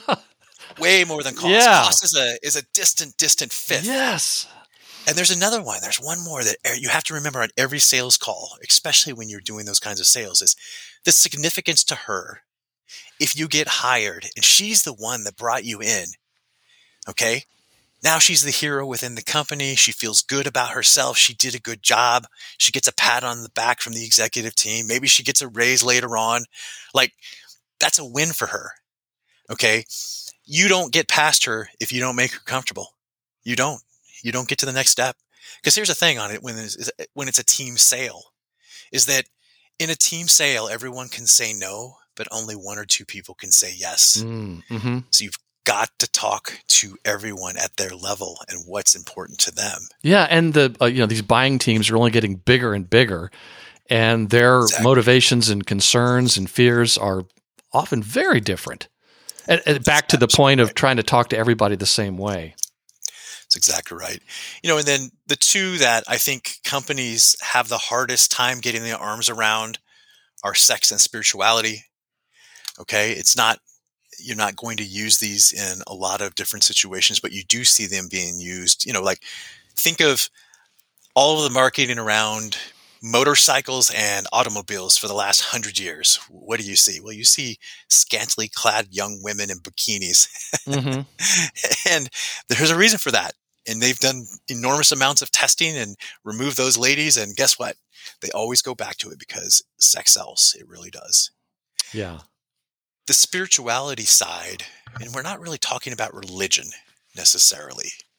way more than cost. Yeah. Cost is a is a distant, distant fifth. Yes. And there's another one. There's one more that you have to remember on every sales call, especially when you're doing those kinds of sales, is the significance to her. If you get hired and she's the one that brought you in, okay, now she's the hero within the company. She feels good about herself. She did a good job. She gets a pat on the back from the executive team. Maybe she gets a raise later on. Like, that's a win for her. Okay. You don't get past her if you don't make her comfortable. You don't. You don't get to the next step. Because here's the thing on it when it's, when it's a team sale, is that in a team sale, everyone can say no, but only one or two people can say yes. Mm-hmm. So you've got to talk to everyone at their level and what's important to them. Yeah, and the uh, you know these buying teams are only getting bigger and bigger, and their Exactly. motivations and concerns and fears are often very different. And, and back to the point of trying to talk to everybody the same way. That's exactly right. You know, and then the two that I think companies have the hardest time getting their arms around are sex and spirituality. Okay. It's not, you're not going to use these in a lot of different situations, but you do see them being used, you know, like think of all of the marketing around motorcycles and automobiles for the last hundred years. What do you see? Well, you see scantily clad young women in bikinis. Mm-hmm. And there's a reason for that. And they've done enormous amounts of testing and removed those ladies. And guess what? They always go back to it because sex sells. It really does. Yeah. The spirituality side, and we're not really talking about religion necessarily.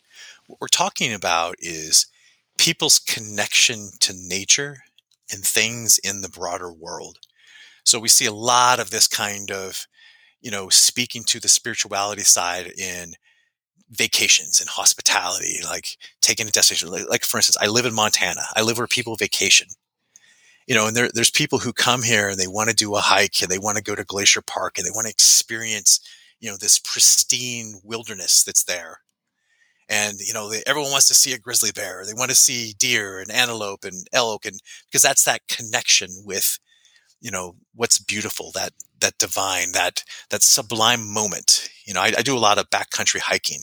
What we're talking about is people's connection to nature and things in the broader world. So we see a lot of this kind of, you know, speaking to the spirituality side in vacations and hospitality, like taking a destination. Like, like for instance, I live in Montana. I live where people vacation. You know, and there, there's people who come here and they want to do a hike and they want to go to Glacier Park and they want to experience, you know, this pristine wilderness that's there. And, you know, they, everyone wants to see a grizzly bear. They want to see deer and antelope and elk, and because that's that connection with, you know, what's beautiful, that that divine, that that sublime moment. You know, I, I do a lot of backcountry hiking,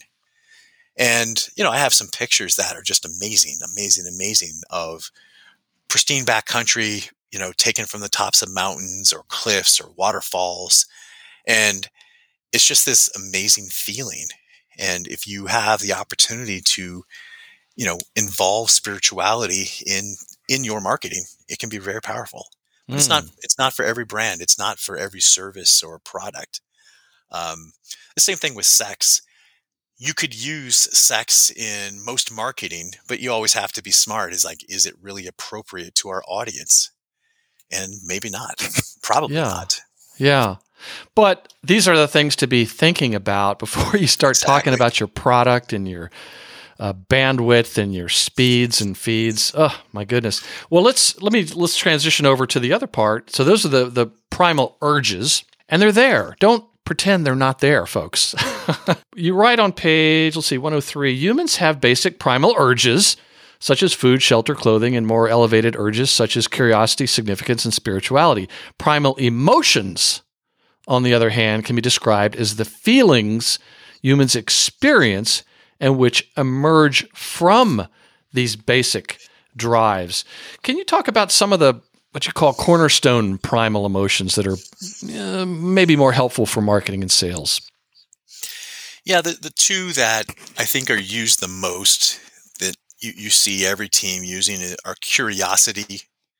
and you know, I have some pictures that are just amazing, amazing, amazing of pristine backcountry. You know, taken from the tops of mountains or cliffs or waterfalls, and it's just this amazing feeling. And if you have the opportunity to, you know, involve spirituality in in your marketing, it can be very powerful. But mm. it's not it's not for every brand. It's not for every service or product. Um, the same thing with sex. You could use sex in most marketing, but you always have to be smart. Is like, is it really appropriate to our audience? And maybe not. Probably yeah. not. Yeah. But these are the things to be thinking about before you start exactly. talking about your product and your uh, bandwidth and your speeds and feeds. Oh my goodness! Well, let's let me let's transition over to the other part. So those are the the primal urges, and they're there. Don't pretend they're not there, folks. You write on page, let's see, one oh three. Humans have basic primal urges, such as food, shelter, clothing, and more elevated urges such as curiosity, significance, and spirituality. Primal emotions, on the other hand, can be described as the feelings humans experience and which emerge from these basic drives. Can you talk about some of the what you call cornerstone primal emotions that are uh, maybe more helpful for marketing and sales? Yeah, the, the two that I think are used the most, that you, you see every team using it, are curiosity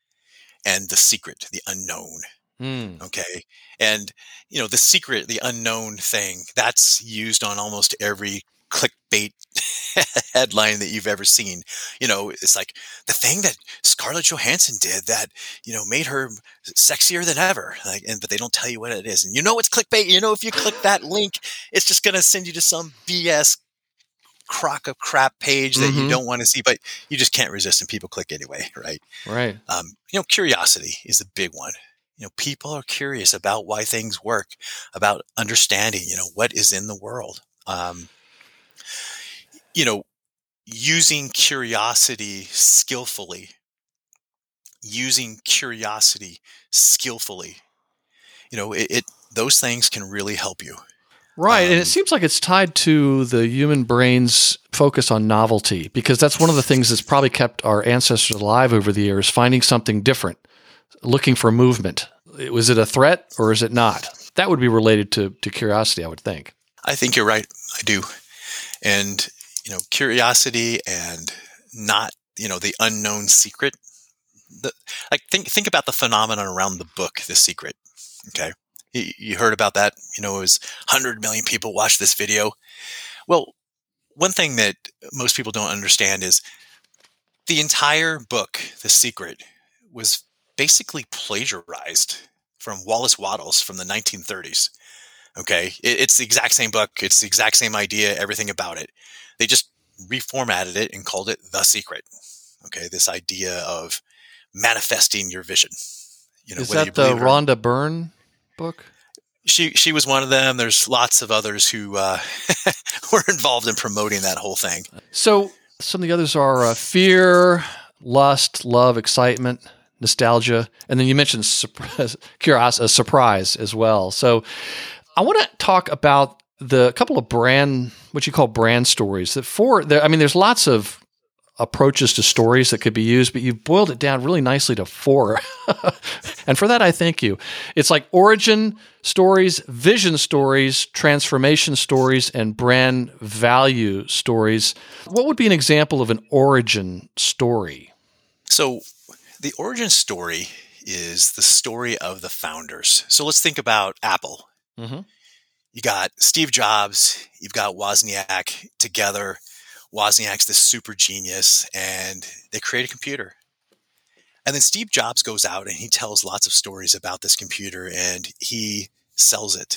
and the secret, the unknown. Mm. Okay. And, you know, the secret, the unknown thing, that's used on almost every clickbait headline that you've ever seen. You know, it's like the thing that Scarlett Johansson did that, you know, made her sexier than ever. Like, and, but they don't tell you what it is. And you know, it's clickbait. You know, if you click that link, it's just going to send you to some B S crock of crap page that mm-hmm. you don't want to see, but you just can't resist and people click anyway. Right. Right. Um, you know, curiosity is the big one. You know, people are curious about why things work, about understanding, you know, what is in the world. Um, you know, using curiosity skillfully, using curiosity skillfully, you know, it, it those things can really help you. Right. Um, and it seems like it's tied to the human brain's focus on novelty, because that's one of the things that's probably kept our ancestors alive over the years, finding something different, looking for movement. Was it a threat or is it not? That would be related to, to curiosity, I would think. I think you're right. I do. And, you know, curiosity and not, you know, the unknown secret. The, like think think about the phenomenon around the book, The Secret. Okay. You, you heard about that. You know, it was one hundred million people watched this video. Well, one thing that most people don't understand is the entire book, The Secret, was basically plagiarized from Wallace Wattles from the nineteen thirties. Okay. It, it's the exact same book. It's the exact same idea, everything about it. They just reformatted it and called it The Secret. Okay. This idea of manifesting your vision. You know, is that the Rhonda Byrne book? She she was one of them. There's lots of others who uh, were involved in promoting that whole thing. So some of the others are uh, fear, lust, love, excitement, nostalgia, and then you mentioned surprise, curiosity, surprise as well. So I want to talk about the couple of brand, what you call brand stories. That for, there, I mean, there's lots of approaches to stories that could be used, but you've boiled it down really nicely to four. And for that, I thank you. It's like origin stories, vision stories, transformation stories, and brand value stories. What would be an example of an origin story? So the origin story is the story of the founders. So let's think about Apple. Mm-hmm. You got Steve Jobs, you've got Wozniak together. Wozniak's this super genius, and they create a computer. And then Steve Jobs goes out and he tells lots of stories about this computer, and he sells it.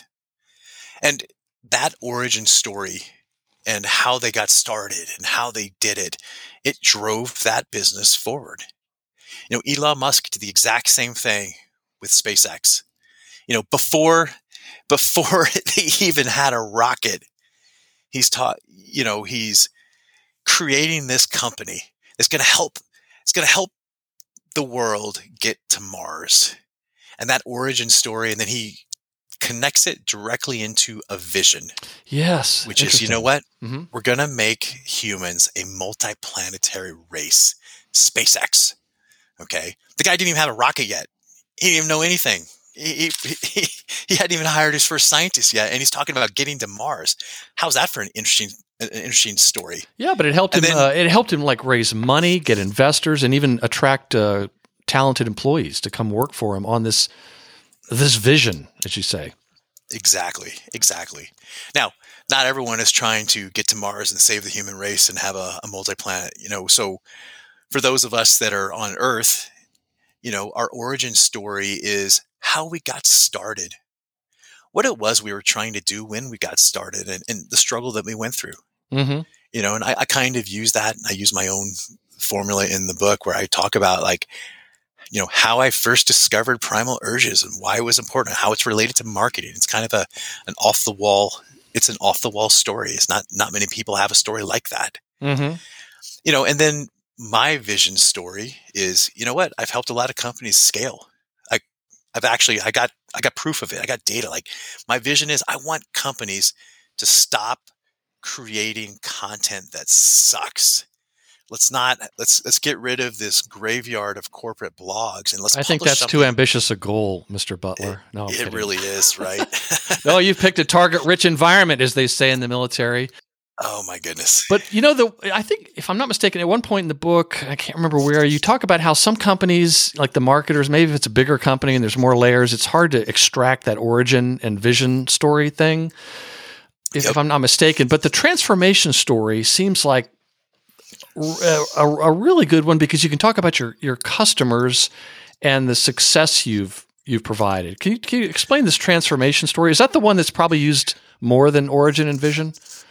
And that origin story and how they got started and how they did it, it drove that business forward. You know, Elon Musk did the exact same thing with SpaceX. You know, before before they even had a rocket, he's taught, you know, he's creating this company that's going to help, it's going to help the world get to Mars. And that origin story, and then he connects it directly into a vision. Yes. Which is, you know what? Mm-hmm. We're going to make humans a multi-planetary race. SpaceX. Okay. The guy didn't even have a rocket yet. He didn't even know anything. He, he, he hadn't even hired his first scientist yet. And he's talking about getting to Mars. How's that for an interesting, an interesting story? Yeah, but it helped and him, then, uh, it helped him like raise money, get investors, and even attract uh, talented employees to come work for him on this, this vision, as you say. Exactly. Exactly. Now, not everyone is trying to get to Mars and save the human race and have a, a multi-planet, you know, so for those of us that are on Earth, you know, our origin story is how we got started, what it was we were trying to do when we got started, and, and the struggle that we went through. Mm-hmm. You know, and I, I kind of use that. I use my own formula in the book where I talk about, like, you know, how I first discovered primal urges and why it was important, how it's related to marketing. It's kind of a an off the wall. It's an off the wall story. It's not not many people have a story like that. Mm-hmm. You know, and then my vision story is, you know what? I've helped a lot of companies scale. I, I've actually, I got, I got proof of it. I got data. Like, my vision is I want companies to stop creating content that sucks. Let's not, let's, let's get rid of this graveyard of corporate blogs, and let's, I think that's something. too ambitious a goal, Mister Butler. It, no, I'm it kidding. really is, right? No, you've picked a target rich environment, as they say in the military. Oh my goodness. But you know, the I think, if I'm not mistaken, at one point in the book, I can't remember where, you talk about how some companies, like the marketers, maybe if it's a bigger company and there's more layers, it's hard to extract that origin and vision story thing, if, Yep. if I'm not mistaken. But the transformation story seems like a, a, a really good one, because you can talk about your, your customers and the success you've you've provided. Can you, can you explain this transformation story? Is that the one that's probably used more than origin and vision?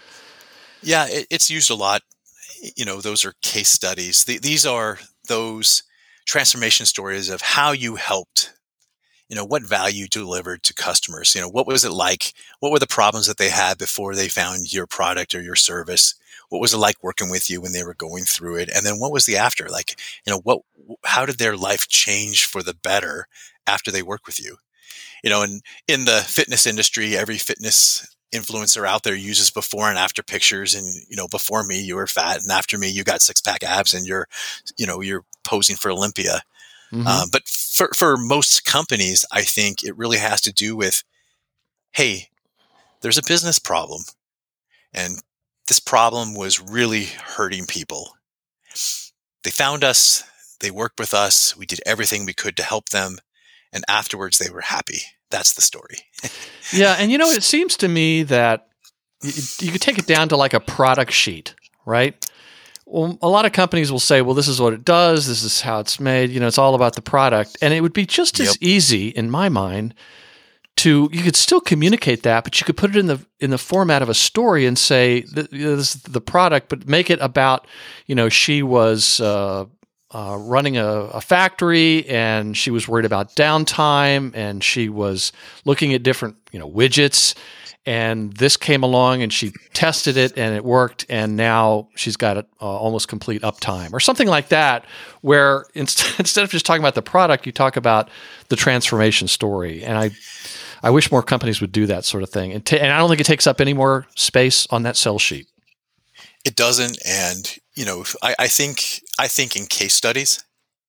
Yeah, it, it's used a lot. You know, those are case studies. The, these are those transformation stories of how you helped, you know, what value you delivered to customers. You know, what was it like? What were the problems that they had before they found your product or your service? What was it like working with you when they were going through it? And then what was the after? Like, you know, what, how did their life change for the better after they worked with you? You know, and in the fitness industry, every fitness influencer out there uses before and after pictures, and, you know, before me you were fat, and after me you got six pack abs, and you're, you know, you're posing for Olympia. Mm-hmm. Um, but for for most companies, I think it really has to do with, hey, there's a business problem, and this problem was really hurting people. They found us, they worked with us, we did everything we could to help them, and afterwards they were happy. That's the story. Yeah, and you know, it seems to me that you, you could take it down to like a product sheet, right? Well, a lot of companies will say, well, this is what it does, this is how it's made, you know, it's all about the product. And it would be just Yep. as easy, in my mind, to, you could still communicate that, but you could put it in the in the format of a story and say, this is the product, but make it about, you know, she was uh, uh, running a, a factory, and she was worried about downtime, and she was looking at different, you know, widgets, and this came along and she tested it and it worked, and now she's got a, uh, almost complete uptime, or something like that, where inst- instead of just talking about the product, you talk about the transformation story. And I I wish more companies would do that sort of thing. And, t- and I don't think it takes up any more space on that sell sheet. It doesn't, and you know, I, I think I think in case studies,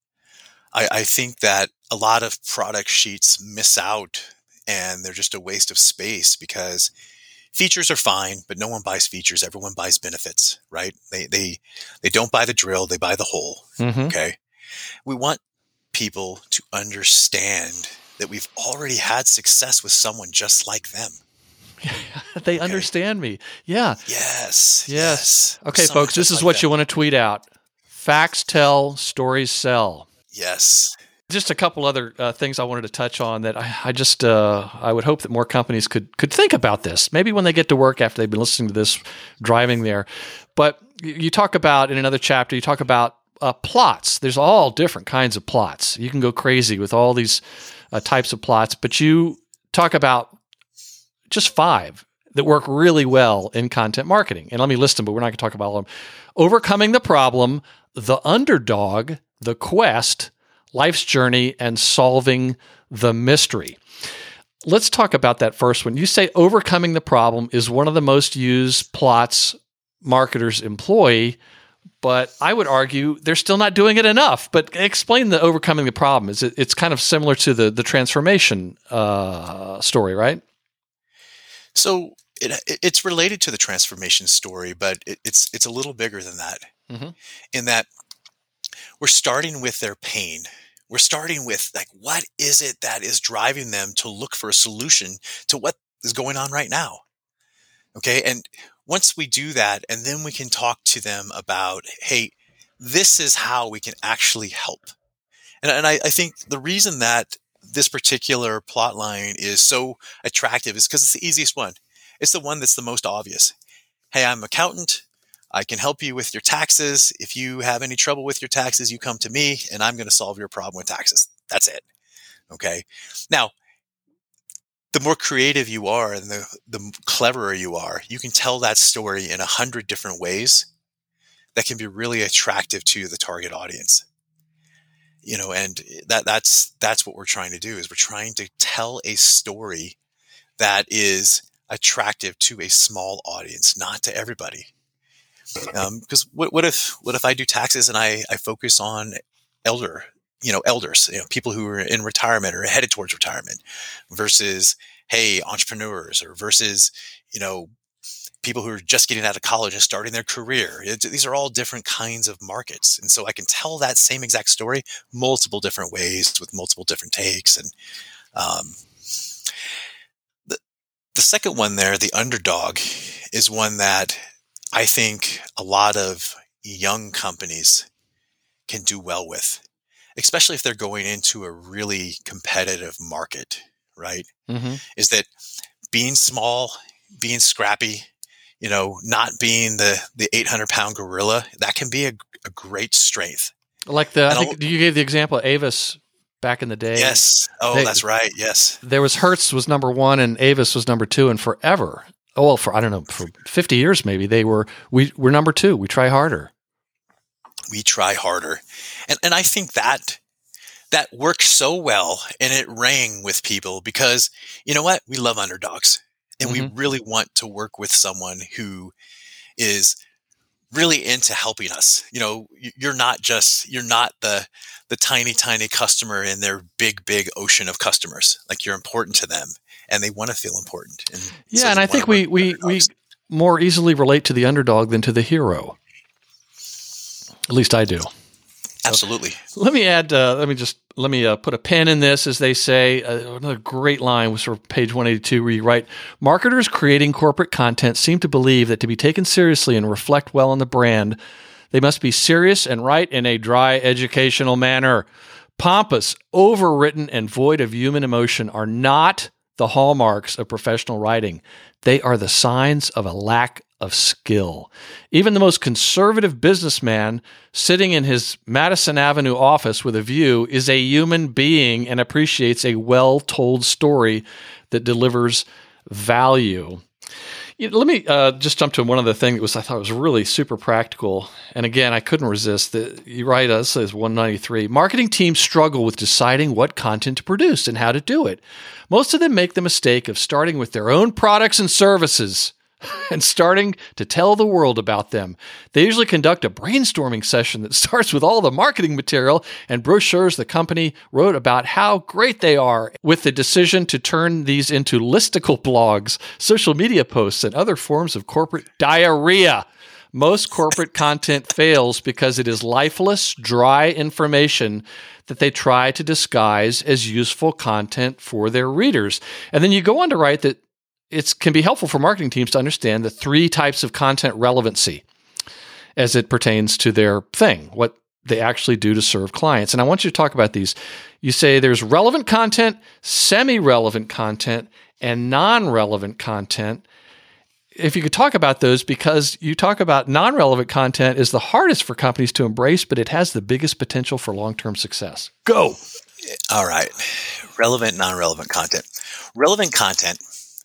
I, I think that a lot of product sheets miss out, and they're just a waste of space, because features are fine, but no one buys features. Everyone buys benefits, right? They they they don't buy the drill; they buy the hole. Mm-hmm. Okay, we want people to understand that we've already had success with someone just like them. They understand me. Yeah. Yes. Yes. Yes. Okay, Someone folks, this just is like what that. you want to tweet out. Facts tell, stories sell. Yes. Just a couple other uh, things I wanted to touch on that I, I just uh, I would hope that more companies could could think about this. Maybe when they get to work after they've been listening to this, driving there. But you, you talk about in another chapter, you talk about uh, plots. There's all different kinds of plots. You can go crazy with all these uh, types of plots, but you talk about just five that work really well in content marketing. And let me list them, but we're not going to talk about all of them. Overcoming the problem, the underdog, the quest, life's journey, and solving the mystery. Let's talk about that first one. You say overcoming the problem is one of the most used plots marketers employ, but I would argue they're still not doing it enough. But explain the overcoming the problem. Is it, it's kind of similar to the, the transformation uh, story, right? So it, it's related to the transformation story, but it, it's it's a little bigger than that. Mm-hmm. In that we're starting with their pain. We're starting with, like, what is it that is driving them to look for a solution to what is going on right now? Okay. And once we do that, and then we can talk to them about, hey, this is how we can actually help. And, and I, I think the reason that this particular plot line is so attractive is because it's the easiest one. It's the one that's the most obvious. Hey, I'm an accountant. I can help you with your taxes. If you have any trouble with your taxes, you come to me and I'm going to solve your problem with taxes. That's it. Okay. Now, the more creative you are and the, the cleverer you are, you can tell that story in a hundred different ways that can be really attractive to the target audience. You know, and that that's that's what we're trying to do is we're trying to tell a story that is attractive to a small audience, not to everybody. Um, because what, what if what if I do taxes and I, I focus on elder, you know, elders, you know, people who are in retirement or headed towards retirement, versus, hey, entrepreneurs, or versus, you know, people who are just getting out of college and starting their career. It, these are all different kinds of markets, and so I can tell that same exact story multiple different ways with multiple different takes. And um, the the second one there, the underdog, is one that I think a lot of young companies can do well with, especially if they're going into a really competitive market, right? Mm-hmm. Is that being small, being scrappy, you know, not being the, the eight hundred pound gorilla, that can be a, a great strength. Like the, and I think you gave the example of Avis back in the day. Yes. Oh, they, that's right. Yes. There was Hertz was number one and Avis was number two, and forever. Oh, well, for, I don't know, for fifty years maybe, they were, we, we're number two. We try harder. We try harder. And and I think that that works so well, and it rang with people because, you know what? We love underdogs. And mm-hmm. we really want to work with someone who is really into helping us. You know, you're not just, you're not the the tiny, tiny customer in their big, big ocean of customers. Like, you're important to them. And they want to feel important. And yeah, so and I think we we, we more easily relate to the underdog than to the hero. At least I do. Absolutely. So let me add. Uh, let me just let me uh, put a pin in this, as they say. Uh, another great line was from page one eighty-two, where you write, "Marketers creating corporate content seem to believe that to be taken seriously and reflect well on the brand, they must be serious and write in a dry, educational manner. Pompous, overwritten, and void of human emotion are not the hallmarks of professional writing. They are the signs of a lack of skill. Even the most conservative businessman sitting in his Madison Avenue office with a view is a human being and appreciates a well-told story that delivers value." You know, let me uh, just jump to one other thing that was I thought was really super practical. And again, I couldn't resist. The, you write us as one ninety-three. Marketing teams struggle with deciding what content to produce and how to do it. Most of them make the mistake of starting with their own products and services and starting to tell the world about them. They usually conduct a brainstorming session that starts with all the marketing material and brochures the company wrote about how great they are, with the decision to turn these into listicle blogs, social media posts, and other forms of corporate diarrhea. Most corporate content fails because it is lifeless, dry information that they try to disguise as useful content for their readers. And then you go on to write that it can be helpful for marketing teams to understand the three types of content relevancy as it pertains to their thing, what they actually do to serve clients. And I want you to talk about these. You say there's relevant content, semi-relevant content, and non-relevant content. If you could talk about those, because you talk about non-relevant content is the hardest for companies to embrace, but it has the biggest potential for long-term success. Go. All right. Relevant, non-relevant content. Relevant content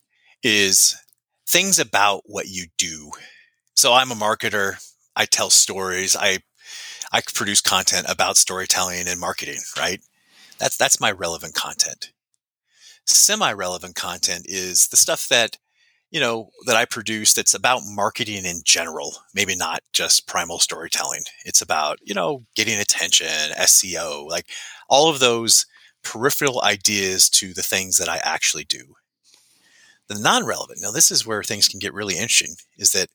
is things about what you do. So I'm a marketer. I tell stories. I I produce content about storytelling and marketing, right? That's that's my relevant content. Semi-relevant content is the stuff that, you know, that I produce that's about marketing in general, maybe not just primal storytelling. It's about, you know, getting attention, S E O, like all of those peripheral ideas to the things that I actually do. The non-relevant, now this is where things can get really interesting, is that,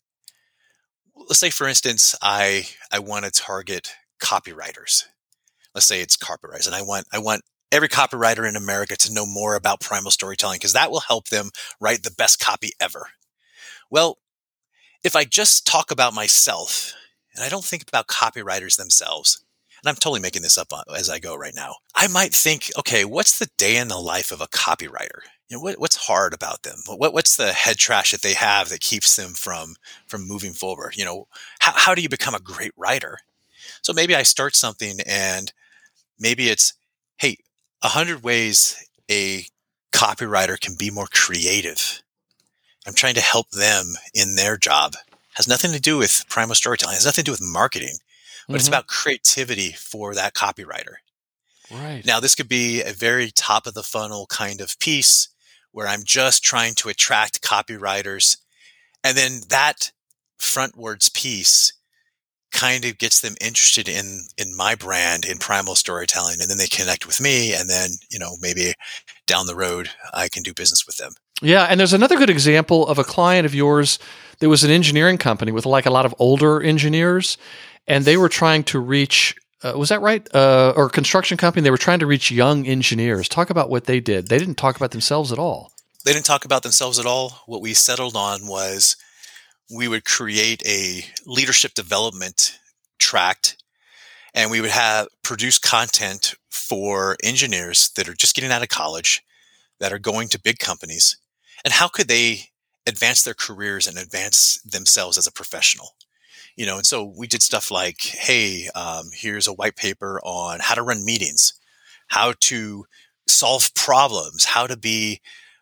let's say, for instance, I I want to target copywriters. Let's say it's copywriters, and I want I want every copywriter in America to know more about primal storytelling because that will help them write the best copy ever. Well, if I just talk about myself and I don't think about copywriters themselves, and I'm totally making this up as I go right now, I might think, okay, what's the day in the life of a copywriter? You know, what, what's hard about them? What, what's the head trash that they have that keeps them from, from moving forward? You know, how, how do you become a great writer? So maybe I start something and maybe it's, hey, a hundred ways a copywriter can be more creative. I'm trying to help them in their job. Has nothing to do with primal storytelling. Has nothing to do with marketing, but mm-hmm. it's about creativity for that copywriter. Right. Now, this could be a very top of the funnel kind of piece where I'm just trying to attract copywriters. And then that frontwards piece kind of gets them interested in, in my brand, in primal storytelling. And then they connect with me. And then, you know, maybe down the road, I can do business with them. Yeah. And there's another good example of a client of yours. There was an engineering company with like a lot of older engineers, and they were trying to reach Uh, was that right? Uh, or a construction company, they were trying to reach young engineers. Talk about what they did. They didn't talk about themselves at all. They didn't talk about themselves at all. What we settled on was we would create a leadership development tract, and we would have produce content for engineers that are just getting out of college, that are going to big companies. And how could they advance their careers and advance themselves as a professional? You know, and so we did stuff like, hey, um, here's a white paper on how to run meetings, how to solve problems, how to be,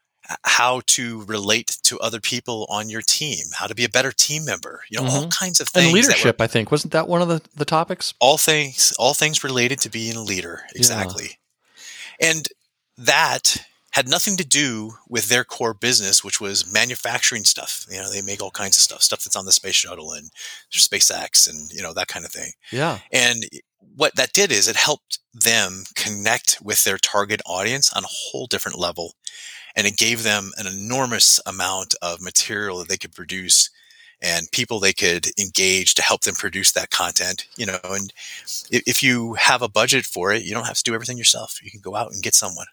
how to relate to other people on your team, how to be a better team member, you know, mm-hmm. all kinds of things. And leadership, were, I think, wasn't that one of the, the topics? All things, all things related to being a leader. Exactly. Yeah. And that had nothing to do with their core business, which was manufacturing stuff. You know, they make all kinds of stuff, stuff that's on the space shuttle and SpaceX and, you know, that kind of thing. Yeah. And what that did is it helped them connect with their target audience on a whole different level. And it gave them an enormous amount of material that they could produce and people they could engage to help them produce that content, you know, and if you have a budget for it, you don't have to do everything yourself. You can go out and get someone.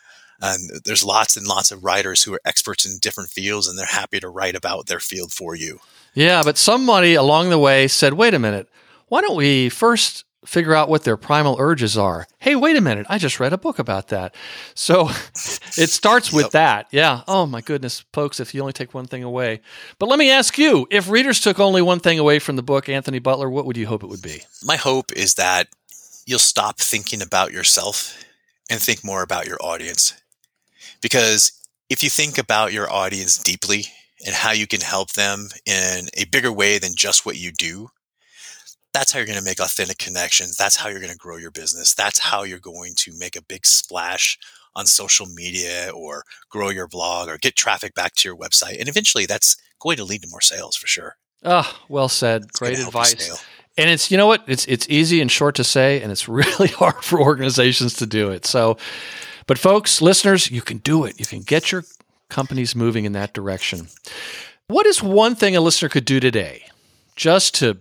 And there's lots and lots of writers who are experts in different fields, and they're happy to write about their field for you. Yeah, but somebody along the way said, wait a minute, why don't we first figure out what their primal urges are? Hey, wait a minute, I just read a book about that. So it starts with yep. that. Yeah. Oh, my goodness, folks, if you only take one thing away. But let me ask you, if readers took only one thing away from the book, Anthony Butler, what would you hope it would be? My hope is that you'll stop thinking about yourself and think more about your audience. Because if you think about your audience deeply and how you can help them in a bigger way than just what you do, that's how you're going to make authentic connections. That's how you're going to grow your business. That's how you're going to make a big splash on social media or grow your blog or get traffic back to your website. And eventually that's going to lead to more sales for sure. Ah, oh, well said. It's Great advice. And it's, you know what? It's, it's easy and short to say, and it's really hard for organizations to do it. So, but folks, listeners, you can do it. You can get your companies moving in that direction. What is one thing a listener could do today just to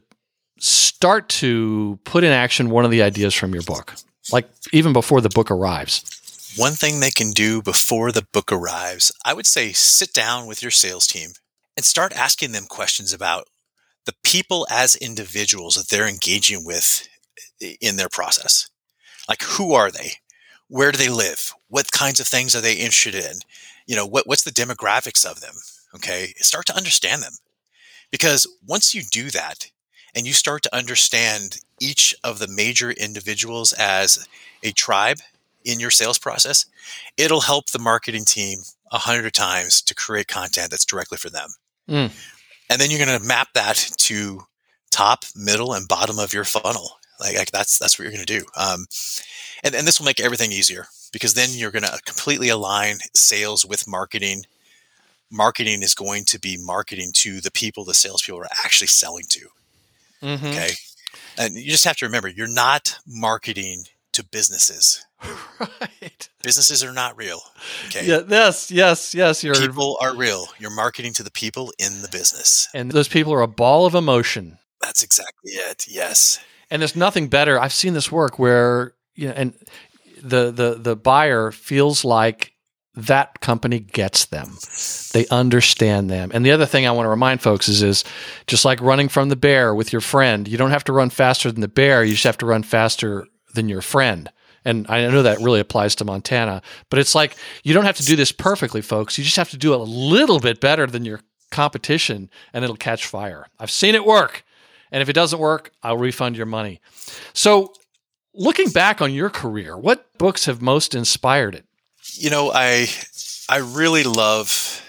start to put in action one of the ideas from your book, like even before the book arrives? one thing they can do before the book arrives, I would say sit down with your sales team and start asking them questions about the people as individuals that they're engaging with in their process. Like, who are they? Where do they live? What kinds of things are they interested in? You know, what, what's the demographics of them? Okay. Start to understand them. Because once you do that and you start to understand each of the major individuals as a tribe in your sales process, it'll help the marketing team a hundred times to create content that's directly for them. Mm. And then you're going to map that to top, middle, and bottom of your funnel. Like, like that's that's what you're going to do. Um, and, and this will make everything easier, because then you're going to completely align sales with marketing. Marketing is going to be marketing to the people the salespeople are actually selling to. Mm-hmm. Okay. And you just have to remember, you're not marketing to businesses. Right. Businesses are not real. Okay. Yeah, yes, yes, yes. You're, people are real. You're marketing to the people in the business. And those people are a ball of emotion. That's exactly it. Yes. And there's nothing better. I've seen this work where, you know, and the the the buyer feels like that company gets them. They understand them. And the other thing I want to remind folks is, is just like running from the bear with your friend, you don't have to run faster than the bear. You just have to run faster than your friend. And I know that really applies to Montana, but it's like, you don't have to do this perfectly, folks. You just have to do it a little bit better than your competition, and it'll catch fire. I've seen it work. And if it doesn't work, I'll refund your money. So looking back on your career, what books have most inspired it? You know, I I really love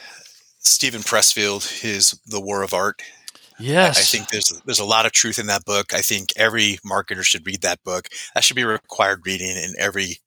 Steven Pressfield, his The War of Art. Yes. I, I think there's there's a lot of truth in that book. I think every marketer should read that book. That should be required reading in every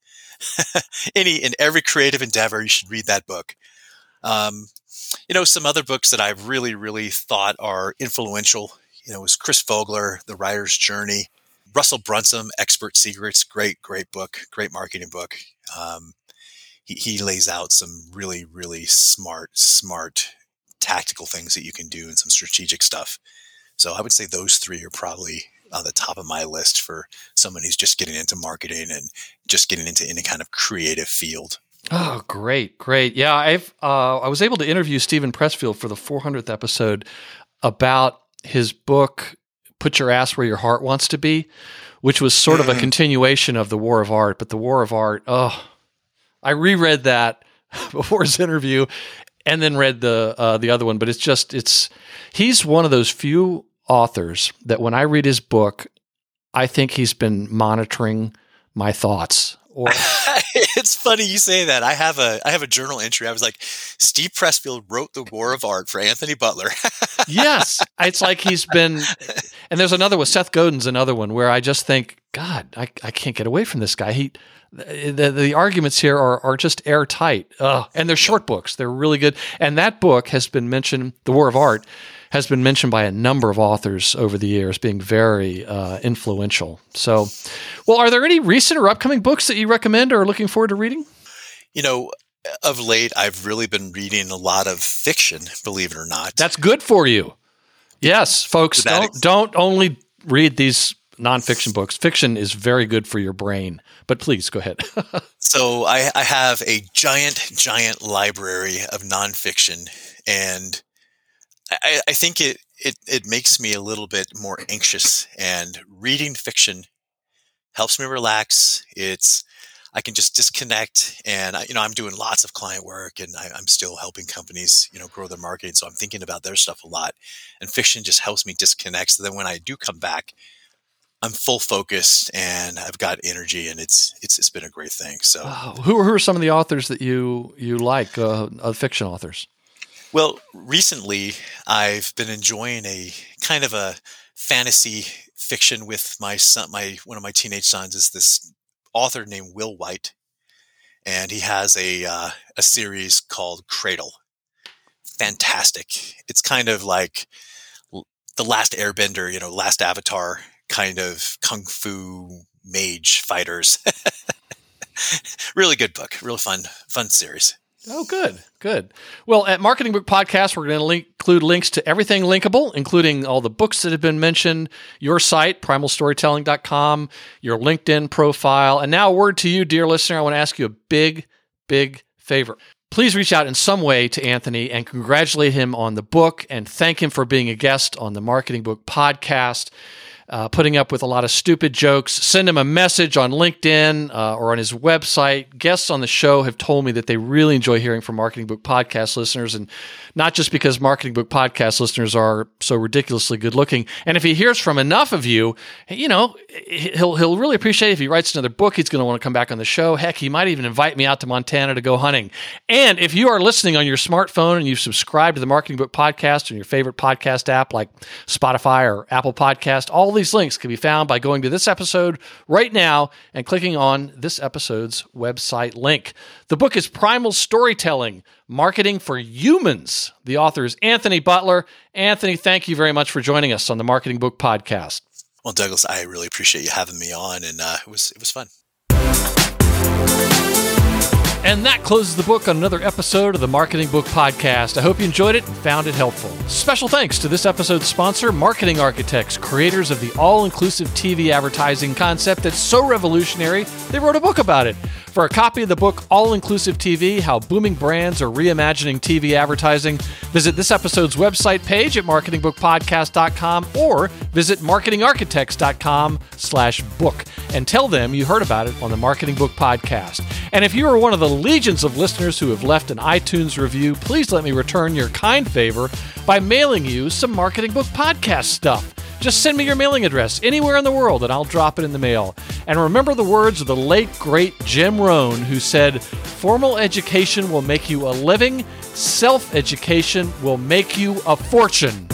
any in every creative endeavor. You should read that book. Um, you know, some other books that I've really, really thought are influential, you know, is Chris Vogler, The Writer's Journey. Russell Brunson, Expert Secrets, great, great book, great marketing book. Um, he, he lays out some really, really smart, smart tactical things that you can do and some strategic stuff. So I would say those three are probably on the top of my list for someone who's just getting into marketing and just getting into any kind of creative field. Oh, great, great. Yeah, I've uh, I was able to interview Steven Pressfield for the four hundredth episode about his book, Put Your Ass Where Your Heart Wants to Be, which was sort of a continuation of The War of Art. But The War of Art, oh, I reread that before his interview and then read the uh, the other one. But it's just, it's he's one of those few authors that when I read his book, I think he's been monitoring my thoughts. Or it's funny you say that. I have a I have a journal entry. I was like, Steve Pressfield wrote The War of Art for Anthony Butler. Yes. It's like he's been, and there's another one, Seth Godin's another one, where I just think, God, I, I can't get away from this guy. He, the, the arguments here are, are just airtight. Ugh. And they're short books. They're really good. And that book has been mentioned, The War of Art, has been mentioned by a number of authors over the years, being very uh, influential. So, well, are there any recent or upcoming books that you recommend or are looking forward to reading? You know, of late, I've really been reading a lot of fiction, believe it or not. That's good for you. Yes, folks, don't, ex- don't only read these nonfiction books. Fiction is very good for your brain. But please, go ahead. So I, I have a giant, giant library of nonfiction, and I, I think it, it it makes me a little bit more anxious, and reading fiction helps me relax. It's I can just disconnect, and I, you know I'm doing lots of client work, and I, I'm still helping companies you know grow their marketing. So I'm thinking about their stuff a lot, and fiction just helps me disconnect. So then when I do come back, I'm full focused and I've got energy, and it's it's it's been a great thing. So oh, who who are some of the authors that you you like, uh, uh, fiction authors? Well, recently I've been enjoying a kind of a fantasy fiction with my son. My one of my teenage sons is this author named Will White, and he has a uh, a series called Cradle. Fantastic! It's kind of like the Last Airbender, you know, Last Avatar kind of kung fu mage fighters. Really good book, really fun, fun series. Oh, good, good. Well, at Marketing Book Podcast, we're going to link, include links to everything linkable, including all the books that have been mentioned, your site, primal storytelling dot com, your LinkedIn profile. And now a word to you, dear listener. I want to ask you a big big favor. Please reach out in some way to Anthony and congratulate him on the book and thank him for being a guest on the Marketing Book Podcast, uh, putting up with a lot of stupid jokes. Send him a message on LinkedIn uh, or on his website. Guests on the show have told me that they really enjoy hearing from Marketing Book Podcast listeners, and not just because Marketing Book Podcast listeners are so ridiculously good looking. And if he hears from enough of you, you know, he'll he'll really appreciate it. If he writes another book, he's going to want to come back on the show. Heck, he might even invite me out to Montana to go hunting. And if you are listening on your smartphone and you've subscribed to the Marketing Book Podcast on your favorite podcast app like Spotify or Apple Podcast, all these links can be found by going to this episode right now and clicking on this episode's website link. The book is Primal Storytelling, Marketing for Humans. The author is Anthony Butler. Anthony, thank you very much for joining us on the Marketing Book Podcast. Well, Douglas, I really appreciate you having me on, and uh, it was it was fun. And that closes the book on another episode of the Marketing Book Podcast. I hope you enjoyed it and found it helpful. Special thanks to this episode's sponsor, Marketing Architects, creators of the all-inclusive T V advertising concept that's so revolutionary, they wrote a book about it. For a copy of the book, All-Inclusive T V, How Booming Brands Are Reimagining T V Advertising, visit this episode's website page at marketing book podcast dot com or visit marketing architects dot com slash book and tell them you heard about it on the Marketing Book Podcast. And if you are one of the legions of listeners who have left an iTunes review, please let me return your kind favor by mailing you some Marketing Book Podcast stuff. Just send me your mailing address anywhere in the world and I'll drop it in the mail. And remember the words of the late, great Jim Rohn, who said, "Formal education will make you a living, self-education will make you a fortune."